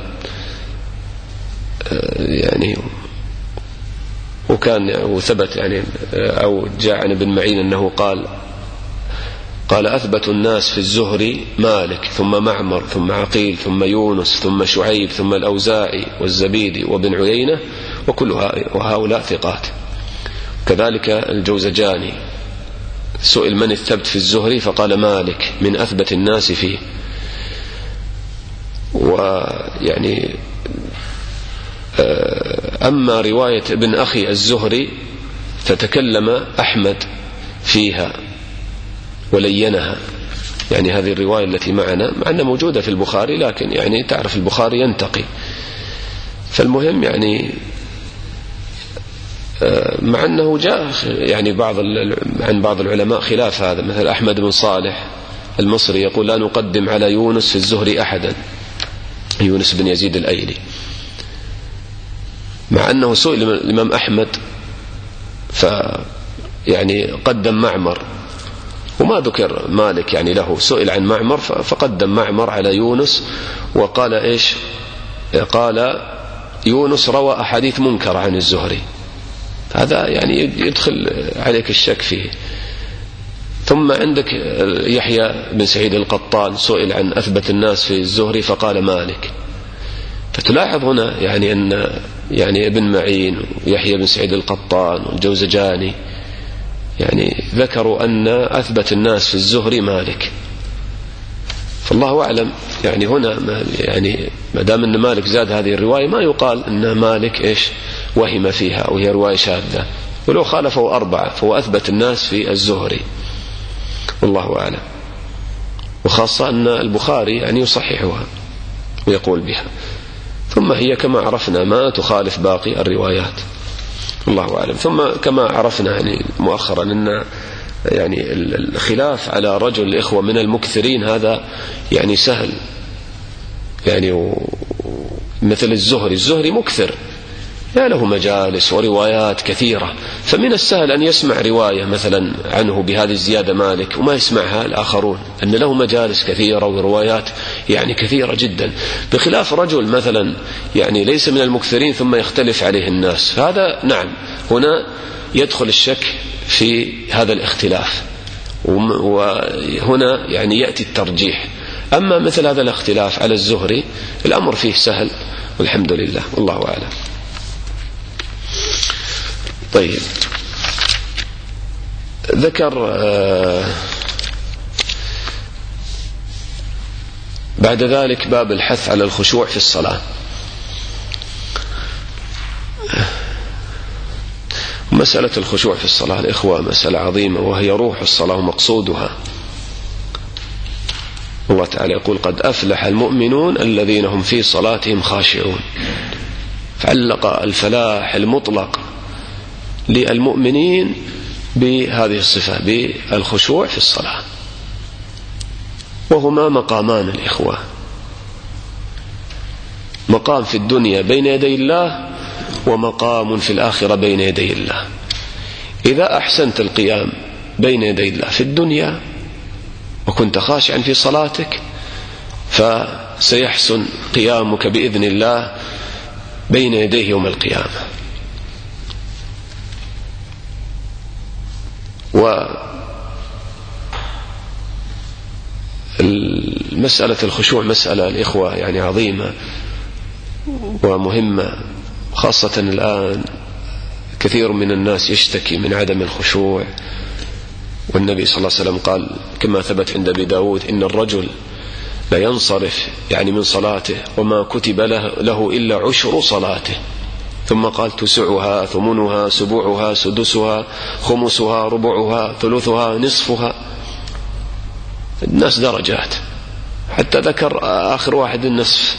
B: يعني، وكان وثبت يعني أو جاء عن ابن معين أنه قال قال أثبت الناس في الزهري مالك ثم معمر ثم عقيل ثم يونس ثم شعيب ثم الأوزاعي والزبيدي وابن عيينة وكل وهؤلاء ثقات. كذلك الجوزجاني سئل من الثبت في الزهري فقال مالك من أثبت الناس فيه. ويعني أما رواية ابن أخي الزهري فتكلم أحمد فيها ولينها، يعني هذه الرواية التي معنا مع أنها موجودة في البخاري، لكن يعني تعرف البخاري ينتقي. فالمهم يعني مع أنه جاء يعني بعض عن بعض العلماء خلاف هذا، مثل أحمد بن صالح المصري يقول لا نقدم على يونس في الزهري أحدا، يونس بن يزيد الأيلي، مع أنه سئل الإمام أحمد فيعني قدم معمر وما ذكر مالك يعني له، سئل عن معمر فقدم معمر على يونس وقال إيش؟ قال يونس روى أحاديث منكرة عن الزهري. هذا يعني يدخل عليك الشك فيه. ثم عندك يحيى بن سعيد القطان سئل عن أثبت الناس في الزهري فقال مالك. فتلاحظ هنا يعني أن يعني ابن معين ويحيى بن سعيد القطان والجوزجاني يعني ذكروا أن أثبت الناس في الزهري مالك. فالله أعلم يعني هنا ما يعني ما دام أن مالك زاد هذه الرواية ما يقال أن مالك إيش وهم فيها أو هي رواية شاذة، ولو خالفه أربعة فهو أثبت الناس في الزهري، والله أعلم. وخاصة أن البخاري يعني يصححها ويقول بها، ثم هي كما عرفنا ما تخالف باقي الروايات، الله أعلم. ثم كما عرفنا يعني مؤخرا أن يعني الخلاف على رجل الإخوة من المكثرين هذا يعني سهل، يعني مثل الزهري، الزهري مكثر يعني له مجالس وروايات كثيرة، فمن السهل أن يسمع رواية مثلا عنه بهذه الزيادة مالك وما يسمعها الآخرون، أن له مجالس كثيرة وروايات يعني كثيرة جدا، بخلاف رجل مثلا يعني ليس من المكثرين ثم يختلف عليه الناس، فهذا نعم هنا يدخل الشك في هذا الاختلاف، وهنا يعني يأتي الترجيح. أما مثل هذا الاختلاف على الزهري الأمر فيه سهل والحمد لله، والله أعلم. طيب، ذكر آه بعد ذلك باب الحث على الخشوع في الصلاة. مسألة الخشوع في الصلاة الإخوة مسألة عظيمة، وهي روح الصلاة ومقصودها. الله تعالى يقول قد أفلح المؤمنون الذين هم في صلاتهم خاشعون، فعلق الفلاح المطلق للمؤمنين بهذه الصفة، بالخشوع في الصلاة. وهما مقامان الإخوة، مقام في الدنيا بين يدي الله، ومقام في الآخرة بين يدي الله. إذا أحسنت القيام بين يدي الله في الدنيا وكنت خاشعا في صلاتك، فسيحسن قيامك بإذن الله بين يديه يوم القيامة. والمسألة الخشوع مسألة الإخوة يعني عظيمة ومهمة، خاصة الآن كثير من الناس يشتكي من عدم الخشوع والنبي صلى الله عليه وسلم قال كما ثبت عند أبي داود إن الرجل لا ينصرف يعني من صلاته وما كتب له, له إلا عشر صلاته، ثم قال تسعها ثمنها سبوعها سدسها خمسها ربعها ثلثها نصفها. الناس درجات، حتى ذكر آخر واحد النصف.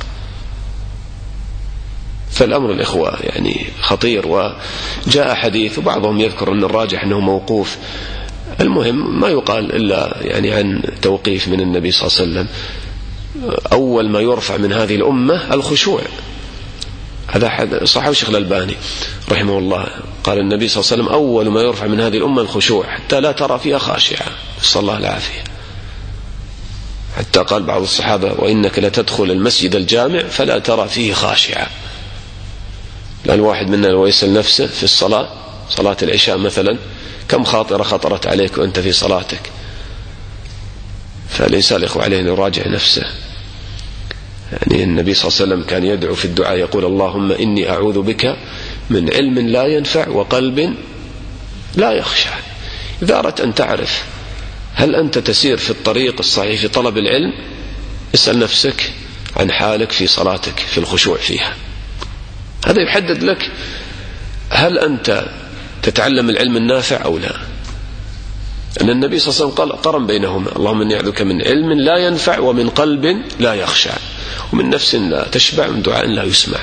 B: فالأمر الإخوة يعني خطير. وجاء حديث وبعضهم يذكر أن الراجح أنه موقوف، المهم ما يقال إلا يعني عن توقيف من النبي صلى الله عليه وسلم. أول ما يرفع من هذه الأمة الخشوع، هذا صحيح الشيخ الألباني رحمه الله، قال النبي صلى الله عليه وسلم أول ما يرفع من هذه الأمة الخشوع حتى لا ترى فيها خاشعة، نسأل الله العافية. حتى قال بعض الصحابة وإنك لتدخل المسجد الجامع فلا ترى فيه خاشعة. لأن واحد منا لو يسأل نفسه في الصلاة، صلاة العشاء مثلا، كم خاطرة خطرت عليك وأنت في صلاتك؟ فالإنسان الإخوة عليه أن يراجع نفسه. يعني النبي صلى الله عليه وسلم كان يدعو في الدعاء يقول اللهم إني أعوذ بك من علم لا ينفع وقلب لا يخشع. إذا أردت أن تعرف هل أنت تسير في الطريق الصحيح في طلب العلم، اسأل نفسك عن حالك في صلاتك في الخشوع فيها. هذا يحدد لك هل أنت تتعلم العلم النافع أو لا. أن النبي صلى الله عليه وسلم قال قرن بينهما، اللهم إني أعوذ بك من علم لا ينفع ومن قلب لا يخشع ومن نفس لا تشبع ومن دعاء لا يسمع.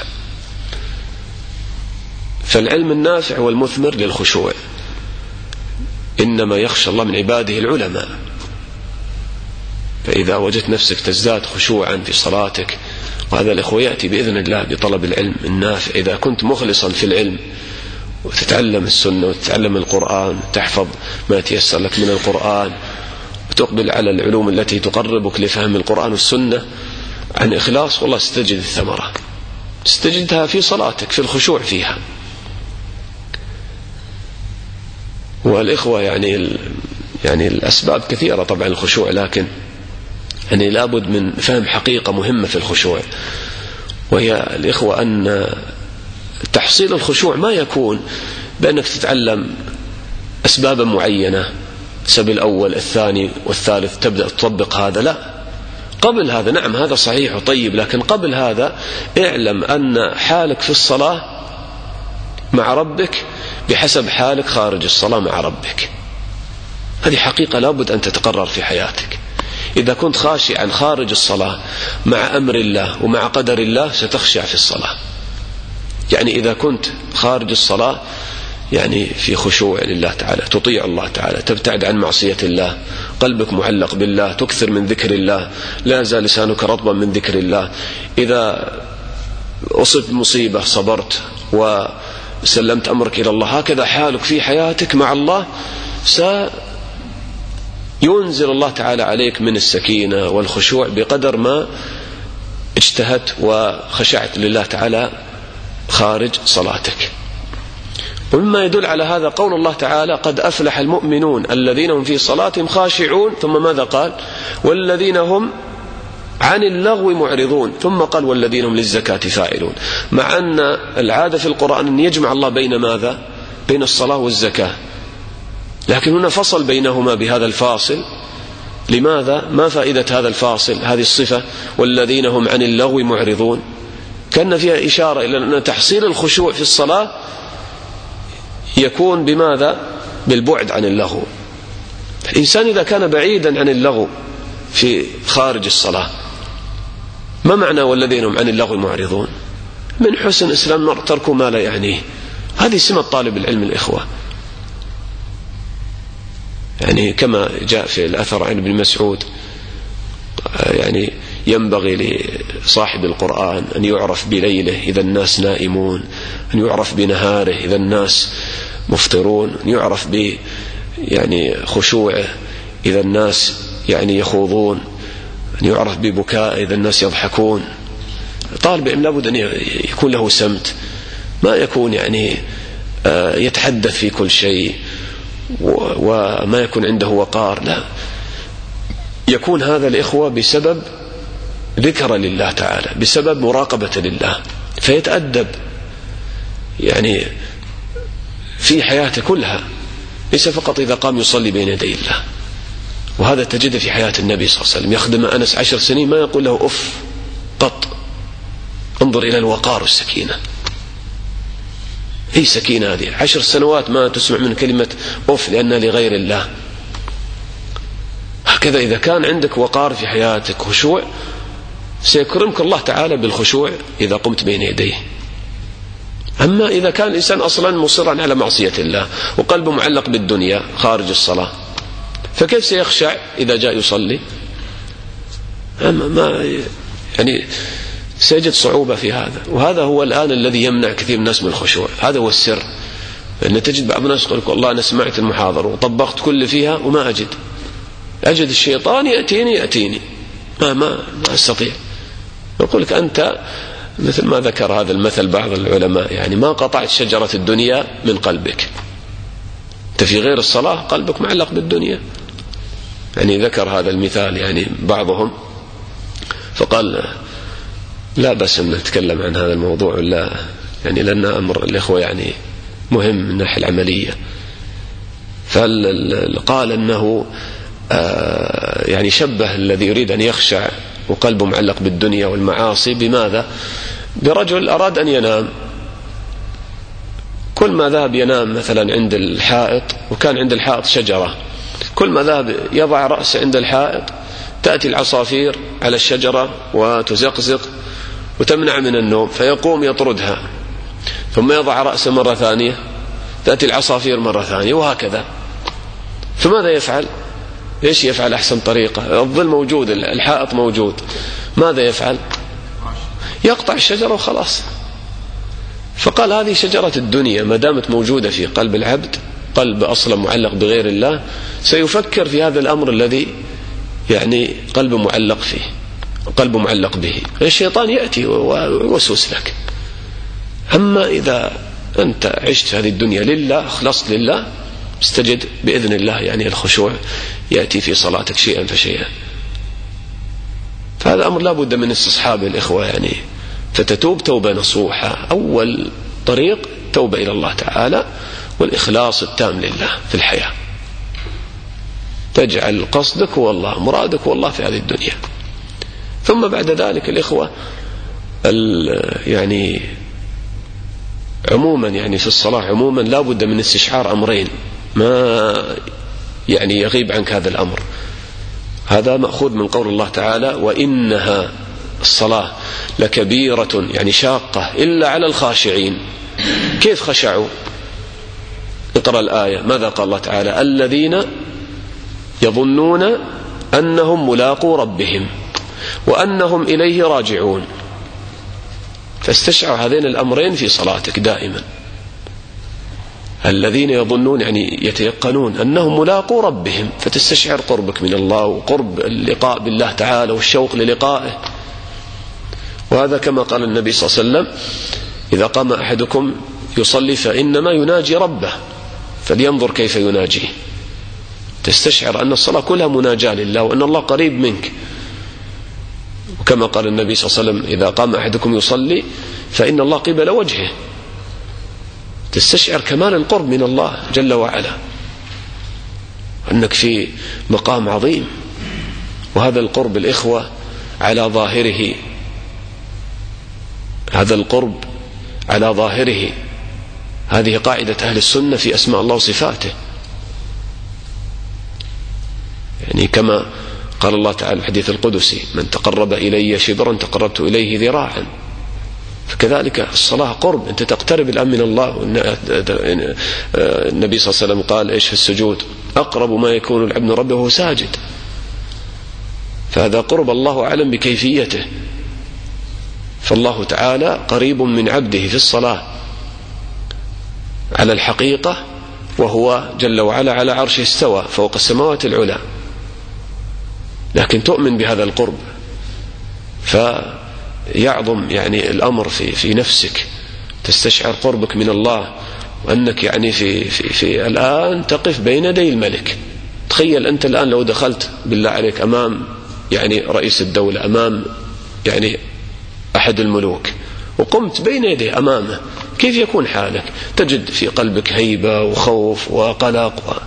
B: فالعلم النافع والمثمر للخشوع. إنما يخشى الله من عباده العلماء. فإذا وجدت نفسك تزداد خشوعا في صلاتك، وهذا الإخوة يأتي بإذن الله بطلب العلم النافع. إذا كنت مخلصا في العلم وتتعلم السنة وتتعلم القرآن، تحفظ ما تيسر لك من القرآن، وتقبل على العلوم التي تقربك لفهم القرآن والسنة عن إخلاص، والله ستجد الثمرة، ستجدها في صلاتك في الخشوع فيها. والإخوة يعني يعني الأسباب كثيرة طبعا الخشوع، لكن يعني لابد من فهم حقيقة مهمة في الخشوع، وهي الإخوة أن تحصيل الخشوع ما يكون بأنك تتعلم أسبابا معينة، السبب الأول الثاني والثالث تبدأ تطبق هذا. لا، قبل هذا نعم هذا صحيح وطيب، لكن قبل هذا اعلم أن حالك في الصلاة مع ربك بحسب حالك خارج الصلاة مع ربك. هذه حقيقة لابد أن تتقرر في حياتك. إذا كنت خاشعا خارج الصلاة مع أمر الله ومع قدر الله ستخشع في الصلاة. يعني إذا كنت خارج الصلاة يعني في خشوع لله تعالى، تطيع الله تعالى، تبتعد عن معصية الله، قلبك معلق بالله، تكثر من ذكر الله، لا يزال لسانك رطبا من ذكر الله، إذا أصبت مصيبة صبرت وسلمت أمرك إلى الله، هكذا حالك في حياتك مع الله، سينزل الله تعالى عليك من السكينة والخشوع بقدر ما اجتهدت وخشعت لله تعالى خارج صلاتك. ومما يدل على هذا قول الله تعالى قد أفلح المؤمنون الذين هم في صلاتهم خاشعون، ثم ماذا قال؟ والذين هم عن اللغو معرضون، ثم قال والذين هم للزكاة فاعلون. مع أن العادة في القرآن أن يجمع الله بين ماذا؟ بين الصلاة والزكاة، لكن هنا فصل بينهما بهذا الفاصل. لماذا؟ ما فائدة هذا الفاصل، هذه الصفة والذين هم عن اللغو معرضون؟ كان فيها إشارة إلى أن تحصيل الخشوع في الصلاة يكون بماذا؟ بالبعد عن اللغو. الإنسان إذا كان بعيدا عن اللغو في خارج الصلاة، ما معنى والذين هم عن اللغو معرضون؟ من حسن إسلام المرء ترك ما لا يعنيه. هذه سمة طالب العلم الإخوة. يعني كما جاء في الأثر عن ابن مسعود، يعني ينبغي لصاحب القرآن أن يعرف بليله إذا الناس نائمون، أن يعرف بنهاره إذا الناس مفطرون، أن يعرف ب يعني خشوعه إذا الناس يعني يخوضون، أن يعرف ببكاء إذا الناس يضحكون. طالب العلم لابد أن يكون له سمت، ما يكون يعني يتحدث في كل شيء وما يكون عنده وقار، لا، يكون هذا الإخوة بسبب ذكر لله تعالى، بسبب مراقبة لله، فيتأدب يعني في حياته كلها. ليس فقط إذا قام يصلي بين يدي الله. وهذا تجده في حياة النبي صلى الله عليه وسلم، يخدم أنس عشر سنين ما يقول له أف قط. انظر إلى الوقار والسكينة. هي سكينة هذه، عشر سنوات ما تسمع من كلمة أف لأنها لغير الله. هكذا إذا كان عندك وقار في حياتك، خشوع، سيكرمك الله تعالى بالخشوع إذا قمت بين يديه. أما إذا كان الإنسان أصلا مصرا على معصية الله وقلبه معلق بالدنيا خارج الصلاة، فكيف سيخشع إذا جاء يصلي؟ أما ما يعني سيجد صعوبة في هذا. وهذا هو الآن الذي يمنع كثير من الناس من الخشوع. هذا هو السر. لأن تجد بعض الناس يقول لك والله أنا سمعت المحاضرة وطبقت كل فيها وما أجد أجد الشيطان يأتيني يأتيني ما ما ما أستطيع. يقول لك أنت مثل ما ذكر هذا المثل بعض العلماء، يعني ما قطعت شجرة الدنيا من قلبك. أنت في غير الصلاة قلبك معلق بالدنيا. يعني ذكر هذا المثال يعني بعضهم، فقال لا بس أن نتكلم عن هذا الموضوع، لا يعني لأن أمر الإخوة يعني مهم من الناحية العملية. فقال أنه آه يعني شبه الذي يريد أن يخشع وقلبه معلق بالدنيا والمعاصي بماذا؟ برجل أراد أن ينام، كل ما ذهب ينام مثلا عند الحائط، وكان عند الحائط شجرة، كل ما ذهب يضع رأسه عند الحائط تأتي العصافير على الشجرة وتزقزق وتمنع من النوم، فيقوم يطردها، ثم يضع رأسه مرة ثانية تأتي العصافير مرة ثانية، وهكذا. فماذا يفعل؟ إيش يفعل أحسن طريقة؟ الظل موجود، الحائط موجود، ماذا يفعل؟ يقطع الشجرة وخلاص. فقال هذه شجرة الدنيا ما دامت موجودة في قلب العبد، قلب أصلا معلق بغير الله، سيفكر في هذا الأمر الذي يعني قلبه معلق فيه، قلبه معلق به. الشيطان يأتي ويوسوس لك. أما إذا أنت عشت في هذه الدنيا لله، أخلصت لله، استجد بإذن الله يعني الخشوع يأتي في صلاتك شيئا فشيئا. فهذا أمر لا بد من استصحاب الإخوة يعني، فتتوب توبة نصوحة. أول طريق توبة إلى الله تعالى والإخلاص التام لله في الحياة، تجعل قصدك هو الله، مرادك هو الله في هذه الدنيا. ثم بعد ذلك الإخوة يعني عموما يعني في الصلاة عموما لا بد من استشعار أمرين، ما يعني يغيب عنك هذا الأمر. هذا مأخوذ من قول الله تعالى وإنها الصلاة لكبيرة، يعني شاقة إلا على الخاشعين. كيف خشعوا؟ اقرأ الآية، ماذا قال الله تعالى؟ الذين يظنون أنهم ملاقو ربهم وأنهم إليه راجعون. فاستشعر هذين الأمرين في صلاتك دائما. الذين يظنون يعني يتيقنون أنهم ملاقو ربهم، فتستشعر قربك من الله وقرب اللقاء بالله تعالى والشوق للقائه. وهذا كما قال النبي صلى الله عليه وسلم إذا قام أحدكم يصلي فإنما يناجي ربه فلينظر كيف يناجيه. تستشعر أن الصلاة كلها مناجاة لله وأن الله قريب منك. وكما قال النبي صلى الله عليه وسلم إذا قام أحدكم يصلي فإن الله قبل وجهه. تستشعر كمال القرب من الله جل وعلا، أنك في مقام عظيم. وهذا القرب الإخوة على ظاهره، هذا القرب على ظاهره هذه قاعدة أهل السنة في أسماء الله وصفاته. يعني كما قال الله تعالى الحديث القدسي من تقرب إلي شبرا تقربت إليه ذراعا. فكذلك الصلاة قرب، أنت تقترب الآن من الله. النبي صلى الله عليه وسلم قال إيش في السجود؟ أقرب ما يكون العبد من ربه وهو ساجد. فهذا قرب الله أعلم بكيفيته. فالله تعالى قريب من عبده في الصلاة على الحقيقة، وهو جل وعلا على عرشه استوى فوق السماوات العلى. لكن تؤمن بهذا القرب فيعظم يعني الأمر في في نفسك، تستشعر قربك من الله، وأنك يعني في في في الآن تقف بين يدي الملك. تخيل أنت الآن لو دخلت بالله عليك أمام يعني رئيس الدولة، أمام يعني أحد الملوك، وقمت بين يديه أمامه، كيف يكون حالك؟ تجد في قلبك هيبة وخوف وقلق و...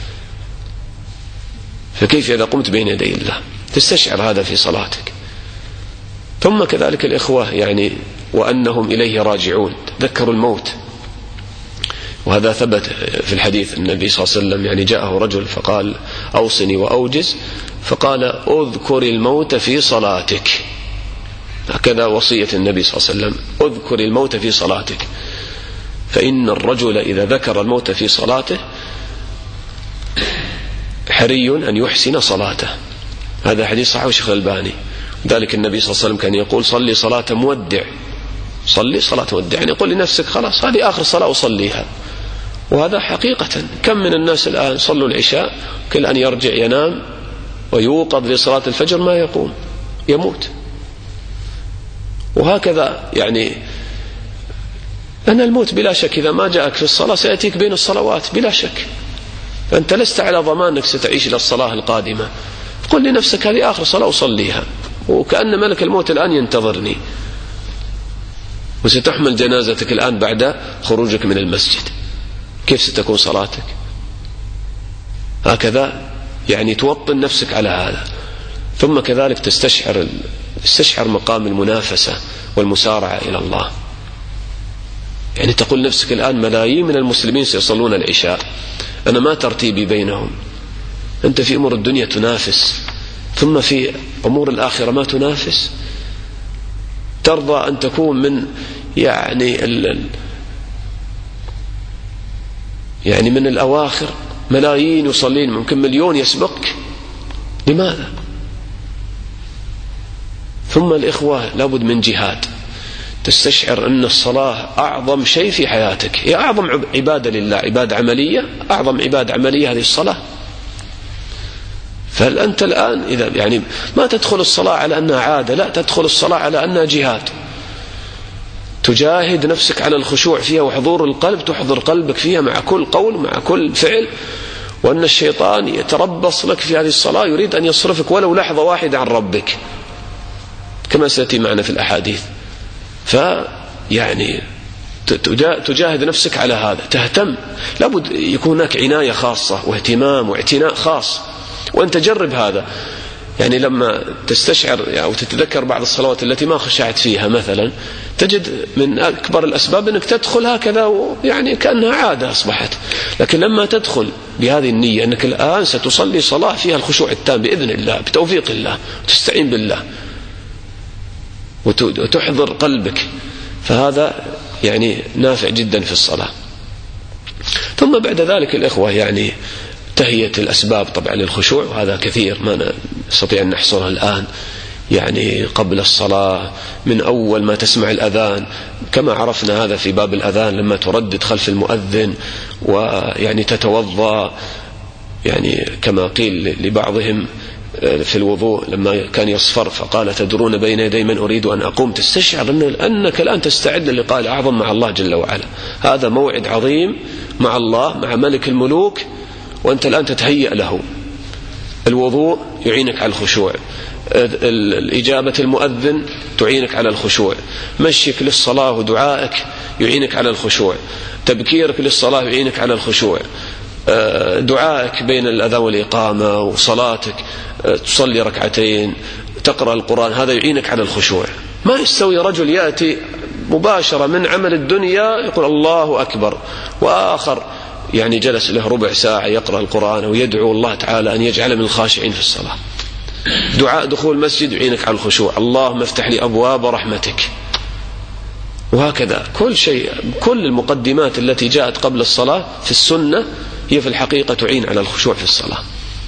B: فكيف إذا قمت بين يدي الله؟ تستشعر هذا في صلاتك. ثم كذلك الإخوة يعني وأنهم إليه راجعون، تذكروا الموت، وهذا ثبت في الحديث. النبي صلى الله عليه وسلم يعني جاءه رجل فقال أوصني وأوجز، فقال اذكر الموت في صلاتك. هكذا وصية النبي صلى الله عليه وسلم، اذكر الموت في صلاتك، فإن الرجل إذا ذكر الموت في صلاته حري أن يحسن صلاته. هذا حديث صحيح الشيخ الألباني. ذلك النبي صلى الله عليه وسلم كان يقول صلي صلاة مودع، صلي صلاة مودع، يعني يقول لنفسك خلاص هذه آخر صلاة أصليها. وهذا حقيقة كم من الناس الآن صلوا العشاء كل أن يرجع ينام ويوقظ لصلاة الفجر ما يقوم، يموت. وهكذا يعني أن الموت بلا شك إذا ما جاءك في الصلاة سيأتيك بين الصلوات بلا شك، فأنت لست على ضمانك ستعيش إلى الصلاة القادمة. قل لنفسك هذه آخر صلاة أصليها، وكأن ملك الموت الآن ينتظرني، وستحمل جنازتك الآن بعد خروجك من المسجد. كيف ستكون صلاتك؟ هكذا يعني توطن نفسك على هذا. ثم كذلك تستشعر تستشعر مقام المنافسة والمسارعة إلى الله. يعني تقول نفسك الآن ملايين من المسلمين سيصلون العشاء، أنا ما ترتيبي بينهم. أنت في أمور الدنيا تنافس، ثم في أمور الآخرة ما تنافس. ترضى أن تكون من يعني ال يعني من الأواخر، ملايين يصلين، ممكن مليون يسبقك، لماذا؟ ثم الإخوة لابد من جهاد، تستشعر أن الصلاة أعظم شيء في حياتك، هي أعظم عبادة لله، عبادة عملية، أعظم عبادة عملية هذه الصلاة. فهل أنت الآن إذا يعني ما تدخل الصلاة على أنها عادة، لا، تدخل الصلاة على أنها جهاد، تجاهد نفسك على الخشوع فيها وحضور القلب، تحضر قلبك فيها مع كل قول مع كل فعل، وأن الشيطان يتربص لك في هذه الصلاة، يريد أن يصرفك ولو لحظة واحدة عن ربك كما سيأتي معنا في الأحاديث. فيعني تجاهد نفسك على هذا، تهتم، لابد يكون هناك عناية خاصة واهتمام واعتناء خاص، وأنت جرب هذا. يعني لما تستشعر أو تتذكر بعض الصلوات التي ما خشعت فيها مثلا، تجد من أكبر الأسباب أنك تدخل هكذا يعني كأنها عادة أصبحت. لكن لما تدخل بهذه النية أنك الآن ستصلي صلاة فيها الخشوع التام بإذن الله بتوفيق الله، وتستعين بالله وتحضر قلبك، فهذا يعني نافع جدا في الصلاة. ثم بعد ذلك الإخوة يعني تهيئة الأسباب طبعا للخشوع، وهذا كثير ما نستطيع أن نحصرها الآن. يعني قبل الصلاة من أول ما تسمع الأذان، كما عرفنا هذا في باب الأذان، لما تردد خلف المؤذن ويعني تتوضأ، يعني كما قيل لبعضهم في الوضوء لما كان يصفر فقال تدرون بين يدي من أريد أن أقوم، تستشعر أنك الآن تستعد للقاء الأعظم مع الله جل وعلا. هذا موعد عظيم مع الله، مع ملك الملوك، وأنت الآن تتهيأ له. الوضوء يعينك على الخشوع، الإجابة المؤذن تعينك على الخشوع، مشيك للصلاة ودعائك يعينك على الخشوع، تبكيرك للصلاة يعينك على الخشوع، دعائك بين الأذان والإقامة وصلاتك، تصلي ركعتين، تقرأ القرآن، هذا يعينك على الخشوع. ما يستوي رجل يأتي مباشرة من عمل الدنيا يقول الله أكبر، وآخر يعني جلس له ربع ساعة يقرأ القرآن ويدعو الله تعالى أن يجعل من الخاشعين في الصلاة. دعاء دخول المسجد يعينك على الخشوع، اللهم افتح لي أبواب رحمتك. وهكذا كل شيء، كل المقدمات التي جاءت قبل الصلاة في السنة هي في الحقيقة تعين على الخشوع في الصلاة.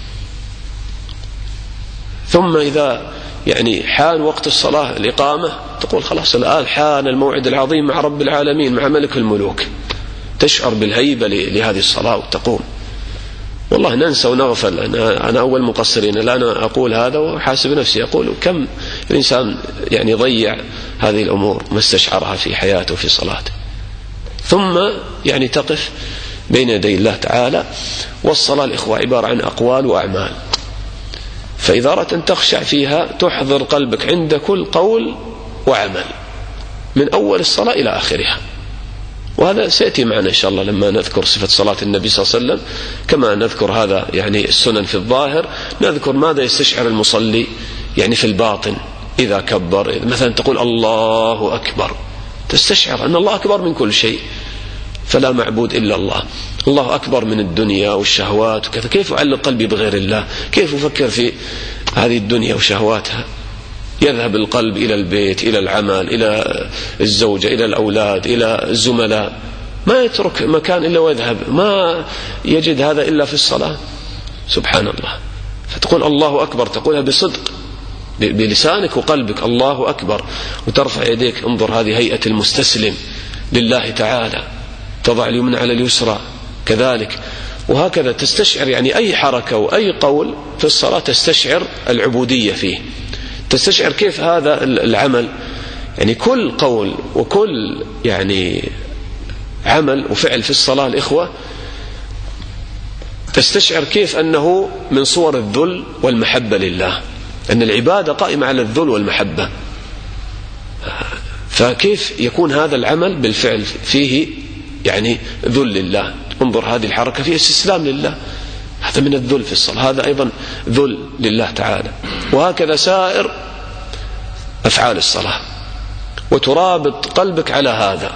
B: ثم إذا يعني حان وقت الصلاة الإقامة تقول خلاص الآن حان الموعد العظيم مع رب العالمين مع ملك الملوك، تشعر بالهيبة لهذه الصلاة وتقوم. والله ننسى ونغفل، أنا, أنا أول مقصرين، الآن أقول هذا وحاسب نفسي، أقول كم الإنسان يعني ضيع هذه الأمور ما استشعرها في حياته في صلاته. ثم يعني تقف بين يدي الله تعالى. والصلاة الإخوة عبارة عن أقوال وأعمال، فإذا أردت أن تخشع فيها تحضر قلبك عند كل قول وعمل من أول الصلاة إلى آخرها. وهذا سيأتي معنا إن شاء الله لما نذكر صفة صلاة النبي صلى الله عليه وسلم، كما نذكر هذا يعني السنن في الظاهر، نذكر ماذا يستشعر المصلي يعني في الباطن إذا كبر. مثلا تقول الله أكبر، تستشعر أن الله أكبر من كل شيء، فلا معبود إلا الله، الله أكبر من الدنيا والشهوات وكذا. كيف أعلق قلبي بغير الله؟ كيف أفكر في هذه الدنيا وشهواتها؟ يذهب القلب إلى البيت، إلى العمل، إلى الزوجة، إلى الأولاد، إلى الزملاء، ما يترك مكان إلا ويذهب، ما يجد هذا إلا في الصلاة. سبحان الله. فتقول الله أكبر، تقولها بصدق بلسانك وقلبك، الله أكبر، وترفع يديك. انظر هذه هيئة المستسلم لله تعالى، تضع اليمنى على اليسرى كذلك، وهكذا تستشعر يعني أي حركة وأي قول في الصلاة تستشعر العبودية فيه، تستشعر كيف هذا العمل، يعني كل قول وكل يعني عمل وفعل في الصلاة الإخوة تستشعر كيف أنه من صور الذل والمحبة لله، أن العبادة قائمة على الذل والمحبة. فكيف يكون هذا العمل بالفعل فيه يعني ذل لله؟ انظر هذه الحركة فيها استسلام لله، هذا من الذل في الصلاة، هذا أيضا ذل لله تعالى. وهكذا سائر أفعال الصلاة، وترابط قلبك على هذا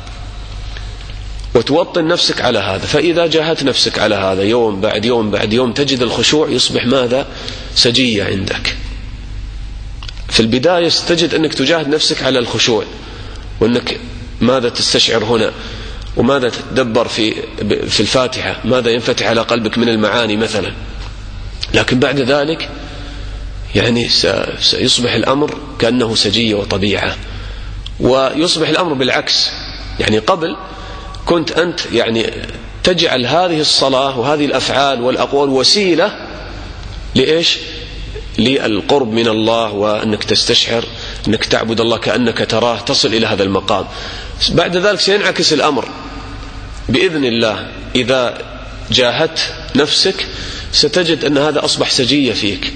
B: وتوطن نفسك على هذا. فإذا جاهدت نفسك على هذا يوم بعد يوم بعد يوم تجد الخشوع يصبح ماذا؟ سجية عندك. في البداية تجد أنك تجاهد نفسك على الخشوع، وأنك ماذا تستشعر هنا، وماذا تتدبر في في الفاتحة، ماذا ينفتح على قلبك من المعاني مثلا. لكن بعد ذلك يعني سيصبح الأمر كأنه سجية وطبيعة، ويصبح الأمر بالعكس. يعني قبل كنت أنت يعني تجعل هذه الصلاة وهذه الأفعال والأقوال وسيلة لإيش؟ للقرب من الله، وأنك تستشعر أنك تعبد الله كأنك تراه، تصل إلى هذا المقام. بعد ذلك سينعكس الأمر بإذن الله، إذا جاهدت نفسك ستجد أن هذا أصبح سجية فيك.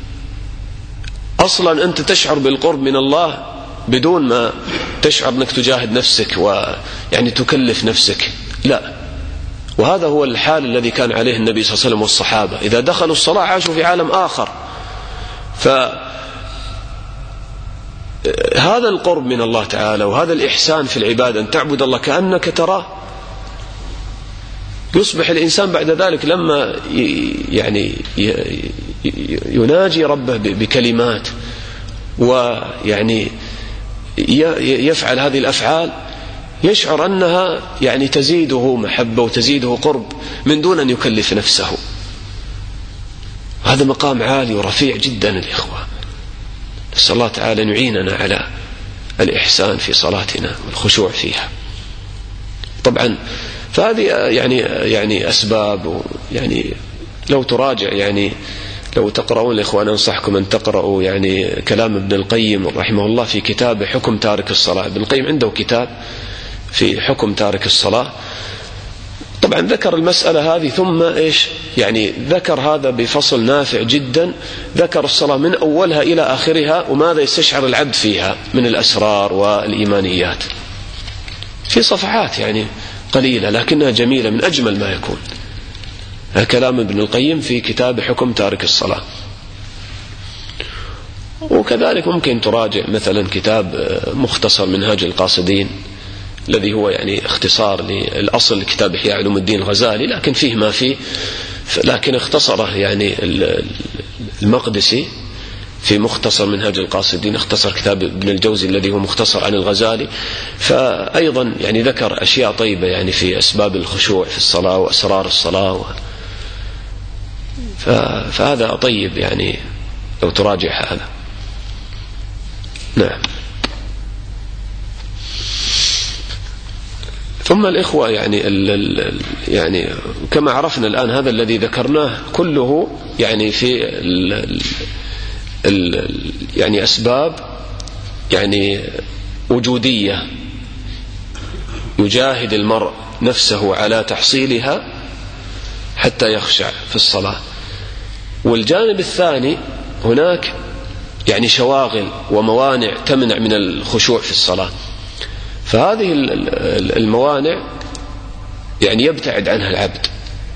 B: أصلا أنت تشعر بالقرب من الله بدون ما تشعر أنك تجاهد نفسك ويعني تكلف نفسك، لا. وهذا هو الحال الذي كان عليه النبي صلى الله عليه وسلم والصحابة، إذا دخلوا الصلاة عاشوا في عالم آخر. فهذا القرب من الله تعالى وهذا الإحسان في العبادة، أن تعبد الله كأنك تراه، يصبح الإنسان بعد ذلك لما يعني يناجي ربه بكلمات ويعني يفعل هذه الأفعال يشعر أنها يعني تزيده محبة وتزيده قرب من دون أن يكلف نفسه. هذا مقام عالي ورفيع جدا الإخوة. نسأل الله تعالى أن يعيننا على الإحسان في صلاتنا والخشوع فيها. طبعا فهذه يعني يعني أسباب، يعني لو تراجع يعني لو تقرؤون الإخوان أنصحكم أن تقرأوا يعني كلام ابن القيم رحمه الله في كتابه حكم تارك الصلاة. ابن القيم عنده كتاب في حكم تارك الصلاة، طبعا ذكر المسألة هذه ثم إيش يعني ذكر هذا بفصل نافع جدا، ذكر الصلاة من أولها إلى آخرها وماذا يستشعر العبد فيها من الأسرار والإيمانيات، في صفحات يعني قليلة لكنها جميلة من أجمل ما يكون. كلام ابن القيم في كتاب حكم تارك الصلاة. وكذلك ممكن تراجع مثلا كتاب مختصر منهاج القاصدين الذي هو يعني اختصار للأصل لكتاب إحياء علوم الدين الغزالي، لكن فيه ما فيه، لكن اختصره يعني المقدسي في مختصر منهاج القاصدين، اختصر كتاب ابن الجوزي الذي هو مختصر عن الغزالي، فأيضا يعني ذكر أشياء طيبة يعني في أسباب الخشوع في الصلاة وأسرار الصلاة و... فهذا طيب يعني لو تراجع هذا. نعم. ثم الإخوة يعني ال ال يعني كما عرفنا الآن هذا الذي ذكرناه كله يعني في ال ال يعني أسباب يعني وجودية يجاهد المرء نفسه على تحصيلها حتى يخشع في الصلاة. والجانب الثاني هناك يعني شواغل وموانع تمنع من الخشوع في الصلاة. فهذه الموانع يعني يبتعد عنها العبد.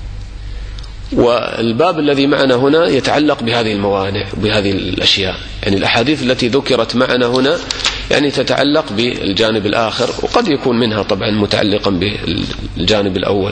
B: والباب الذي معنا هنا يتعلق بهذه الموانع بهذه الأشياء، يعني الأحاديث التي ذكرت معنا هنا يعني تتعلق بالجانب الآخر، وقد يكون منها طبعا متعلقا بالجانب الأول.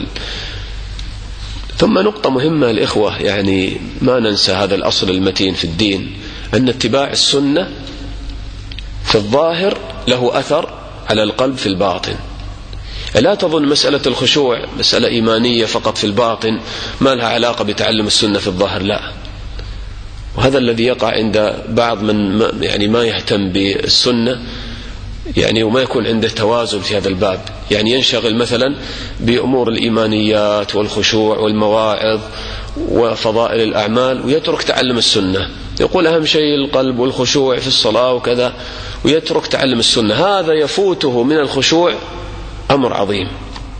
B: ثم نقطة مهمة الإخوة، يعني ما ننسى هذا الأصل المتين في الدين، أن اتباع السنة في الظاهر له أثر على القلب في الباطن. لا تظن مسألة الخشوع مسألة إيمانية فقط في الباطن ما لها علاقة بتعلم السنة في الظاهر، لا. وهذا الذي يقع عند بعض من ما يعني ما يهتم بالسنة، يعني وما يكون عنده توازن في هذا الباب، يعني ينشغل مثلا بأمور الإيمانيات والخشوع والمواعظ وفضائل الأعمال ويترك تعلم السنة، يقول أهم شيء القلب والخشوع في الصلاة وكذا، ويترك تعلم السنة. هذا يفوته من الخشوع أمر عظيم.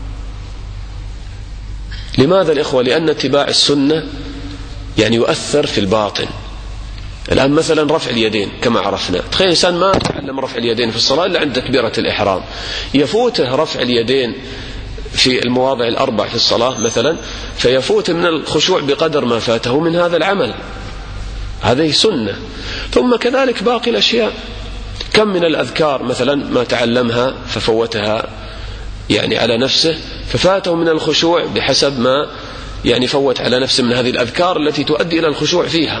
B: لماذا الإخوة؟ لأن اتباع السنة يعني يؤثر في الباطن. الآن مثلا رفع اليدين كما عرفنا، تخيل إنسان ما تعلم رفع اليدين في الصلاة إلا عند تكبيرة الإحرام، يفوته رفع اليدين في المواضع الأربع في الصلاة مثلا، فيفوت من الخشوع بقدر ما فاته من هذا العمل. هذه سنة. ثم كذلك باقي الأشياء، كم من الأذكار مثلا ما تعلمها ففوتها يعني على نفسه، ففاته من الخشوع بحسب ما يعني فوت على نفسه من هذه الأذكار التي تؤدي إلى الخشوع فيها.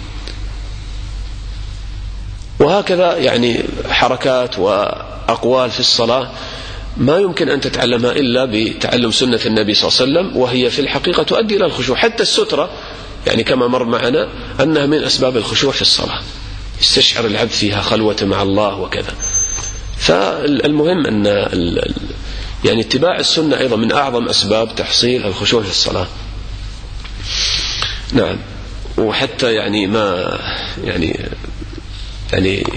B: وهكذا يعني حركات وأقوال في الصلاة ما يمكن أن تتعلمها إلا بتعلم سنة النبي صلى الله عليه وسلم، وهي في الحقيقة تؤدي إلى الخشوع. حتى السترة يعني كما مر معنا أنها من أسباب الخشوع في الصلاة، يستشعر العبد فيها خلوة مع الله وكذا. فالمهم أن يعني اتباع السنة أيضا من أعظم أسباب تحصيل الخشوع في الصلاة. نعم. وحتى يعني ما يعني يعني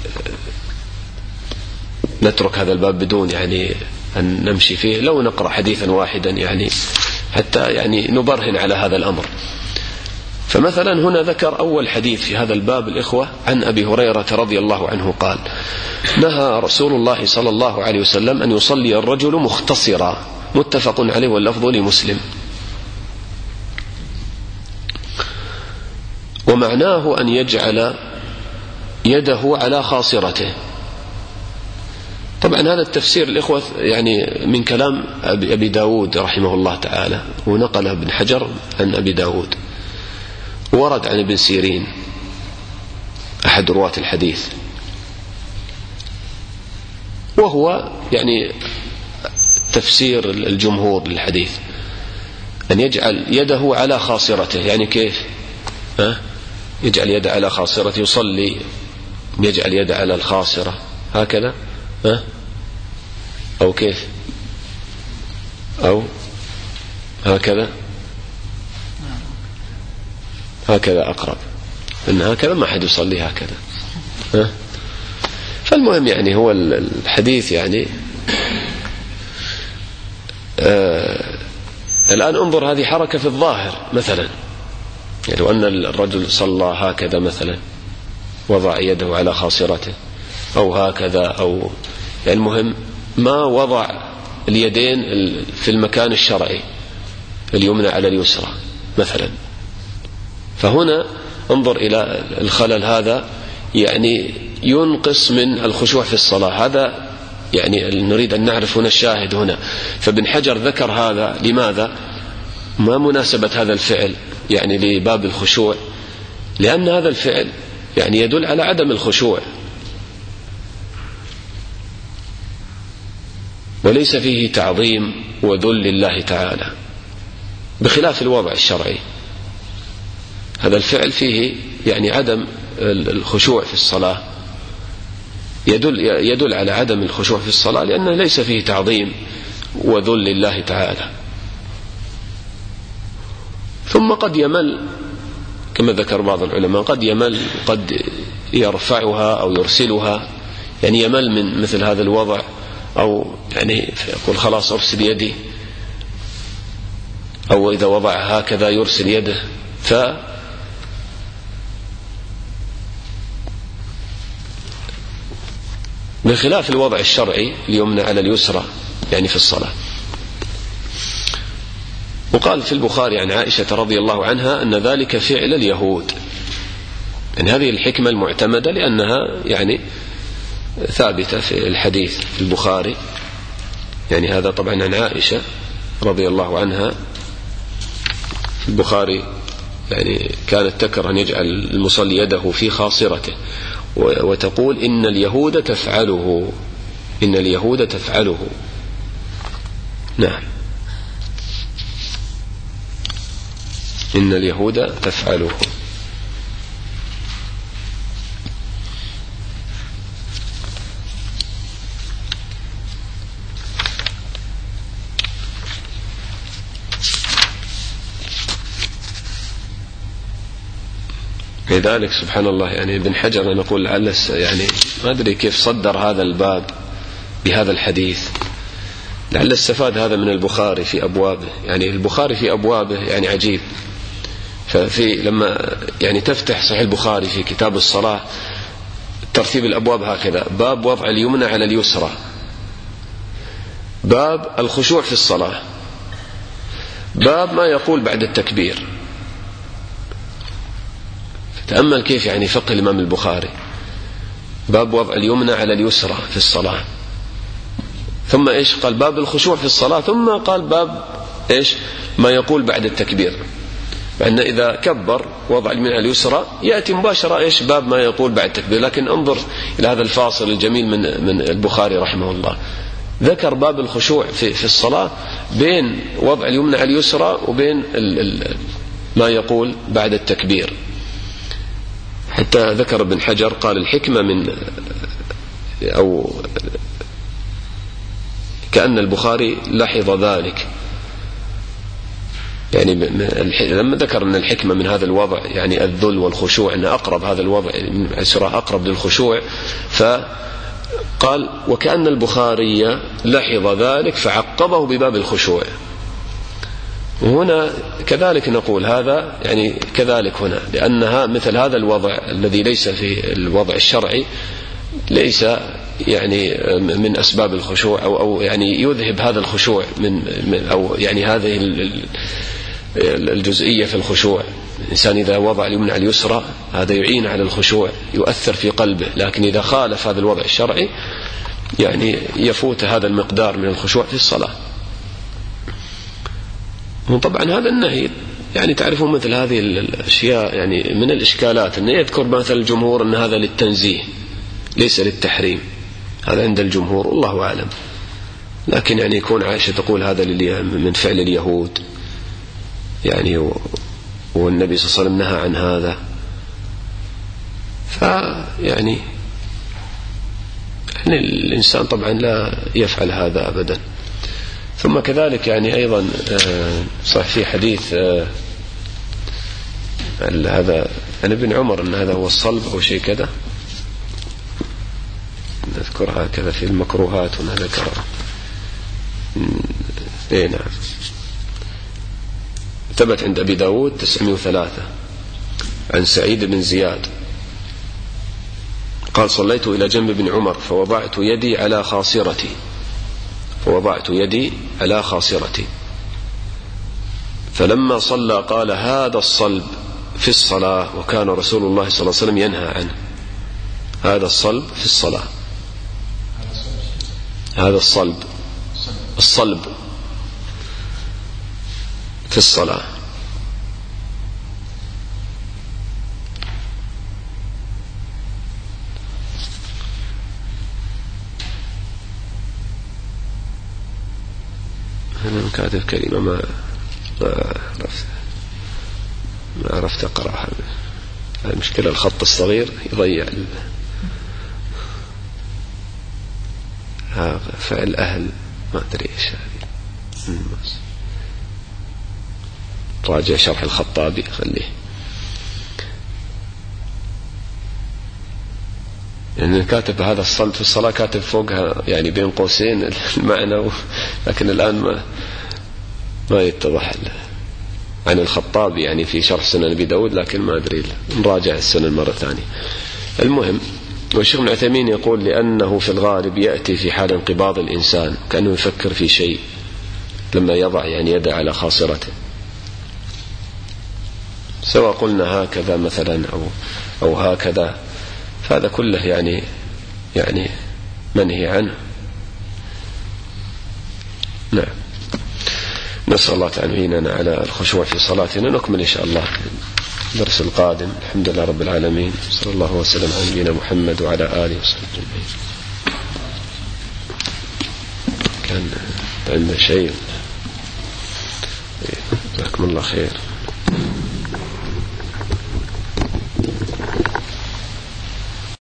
B: نترك هذا الباب بدون يعني أن نمشي فيه، لو نقرأ حديثا واحدا يعني حتى يعني نبرهن على هذا الأمر. فمثلا هنا ذكر أول حديث في هذا الباب الإخوة عن أبي هريرة رضي الله عنه قال: نهى رسول الله صلى الله عليه وسلم أن يصلي الرجل مختصرا، متفق عليه واللفظ لمسلم. ومعناه أن يجعل يده على خاصرته. طبعا هذا التفسير الإخوة يعني من كلام أبي داود رحمه الله تعالى، ونقله ابن حجر عن أبي داود، ورد عن ابن سيرين أحد رواة الحديث، وهو يعني تفسير الجمهور للحديث، أن يجعل يده على خاصرته. يعني كيف؟ ها؟ يجعل يده على خاصرته، يصلي يجعل يده على الخاصرة هكذا، ها؟ أو كيف؟ أو هكذا، هكذا أقرب، إن هكذا ما حد يصلي هكذا، ها؟ فالمهم يعني هو الحديث يعني آه الآن انظر، هذه حركة في الظاهر مثلا، يعني لو أن الرجل صلى هكذا مثلا، وضع يده على خاصرته أو هكذا، أو يعني المهم ما وضع اليدين في المكان الشرعي، اليمنى على اليسرى مثلا. فهنا انظر إلى الخلل هذا، يعني ينقص من الخشوع في الصلاة. هذا يعني نريد أن نعرف هنا الشاهد هنا. فابن حجر ذكر هذا لماذا؟ ما مناسبة هذا الفعل يعني لباب الخشوع؟ لأن هذا الفعل يعني يدل على عدم الخشوع، وليس فيه تعظيم وذل لله تعالى، بخلاف الوضع الشرعي. هذا الفعل فيه يعني عدم الخشوع في الصلاة، يدل يدل على عدم الخشوع في الصلاة، لأنه ليس فيه تعظيم وذل لله تعالى. ثم قد يمل كما ذكر بعض العلماء، قد يمل، قد يرفعها أو يرسلها، يعني يمل من مثل هذا الوضع، أو يعني يقول خلاص أرسل يدي، أو إذا وضع هكذا يرسل يده. ف بخلاف الوضع الشرعي اليمنى على اليسرى يعني في الصلاة. وقال في البخاري عن عائشة رضي الله عنها أن ذلك فعل اليهود، يعني هذه الحكمة المعتمدة لأنها يعني ثابتة في الحديث في البخاري، يعني هذا طبعا عن عائشة رضي الله عنها في البخاري، يعني كانت تكره أن يجعل المصلي يده في خاصرته وتقول إن اليهود تفعله، إن اليهود تفعله. نعم، إن اليهود تفعله. لذلك سبحان الله يعني ابن حجر أنا أقول لعل يعني ما أدري كيف صدر هذا الباب بهذا الحديث، لعل استفاد هذا من البخاري في أبوابه، يعني البخاري في أبوابه يعني عجيب. ففي لما يعني تفتح صحيح البخاري في كتاب الصلاة ترتيب الأبواب هكذا: باب وضع اليمنى على اليسرى، باب الخشوع في الصلاة، باب ما يقول بعد التكبير. تأمل كيف يعني فقه الإمام البخاري: باب وضع اليمنى على اليسرى في الصلاة، ثم إيش قال؟ باب الخشوع في الصلاة، ثم قال باب إيش ما يقول بعد التكبير. لأن إذا كبر وضع اليمنى على اليسرى يأتي مباشرة إيش باب ما يقول بعد التكبير. لكن انظر إلى هذا الفاصل الجميل من من البخاري رحمه الله، ذكر باب الخشوع في في الصلاة بين وضع اليمنى على اليسرى وبين ال ال ما يقول بعد التكبير. حتى ذكر ابن حجر قال الحكمة من أو كأن البخاري لاحظ ذلك، يعني لما ذكر أن الحكمة من هذا الوضع يعني الذل والخشوع، أن أقرب هذا الوضع السورة أقرب للخشوع، فقال وكأن البخاري لاحظ ذلك فعقبه بباب الخشوع. وهنا كذلك نقول هذا يعني كذلك هنا، لأنها مثل هذا الوضع الذي ليس في الوضع الشرعي ليس يعني من أسباب الخشوع أو أو يعني يذهب هذا الخشوع من أو يعني هذه الجزئية في الخشوع. الإنسان إذا وضع اليمنى على اليسرى هذا يعين على الخشوع، يؤثر في قلبه، لكن إذا خالف هذا الوضع الشرعي يعني يفوت هذا المقدار من الخشوع في الصلاة. وطبعا هذا النهي يعني تعرفون مثل هذه الأشياء يعني من الإشكالات، أن يذكر مثل الجمهور أن هذا للتنزيه ليس للتحريم، هذا عند الجمهور والله أعلم. لكن يعني يكون عائشة تقول هذا من فعل اليهود يعني، والنبي صلى الله عليه وسلم نهى عن هذا، فيعني يعني الإنسان طبعا لا يفعل هذا أبدا. ثم كذلك يعني أيضا صح في حديث هذا عن ابن عمر أن هذا هو الصلب أو شيء كذا، نذكرها كذا في المكروهات ونذكرها. اي نعم، ثبت عند أبي داود تسعمائة وثلاثة عن سعيد بن زياد قال صليت إلى جنب ابن عمر فوضعت يدي على خاصرتي فوضعت يدي على خاصرتي فلما صلى قال هذا الصلب في الصلاة، وكان رسول الله صلى الله عليه وسلم ينهى عنه. هذا الصلب في الصلاة، هذا الصلب الصلب في الصلاة. أنا كاتب كلمة ما ما عرفت ما عرفت أقرأها. المشكلة الخط الصغير يضيع هذا فعل أهل ما أدري إيش هذه. راجع شرح الخطابي خليه، يعني كاتب هذا الصلب في الصلاة كاتب فوقها يعني بين قوسين المعنى، لكن الآن ما ما يتضح عن الخطابي يعني في شرح سنن أبي داود، لكن ما أدري نراجع السنن مرة ثانية. المهم والشيخ ابن عثيمين يقول لأنه في الغالب يأتي في حال انقباض الإنسان كأنه يفكر في شيء لما يضع يعني يده على خاصرته، سواء قلنا هكذا مثلا أو, أو هكذا، فهذا كله يعني يعني منهي عنه. نعم. نسأل الله تعالى يعيننا على الخشوع في صلاتنا. نكمل إن شاء الله الدرس القادم. الحمد لله رب العالمين، صلى الله وسلم على نبينا محمد وعلى آله وصحبه أجمعين. كان عندنا شيء، جزاكم الله خير.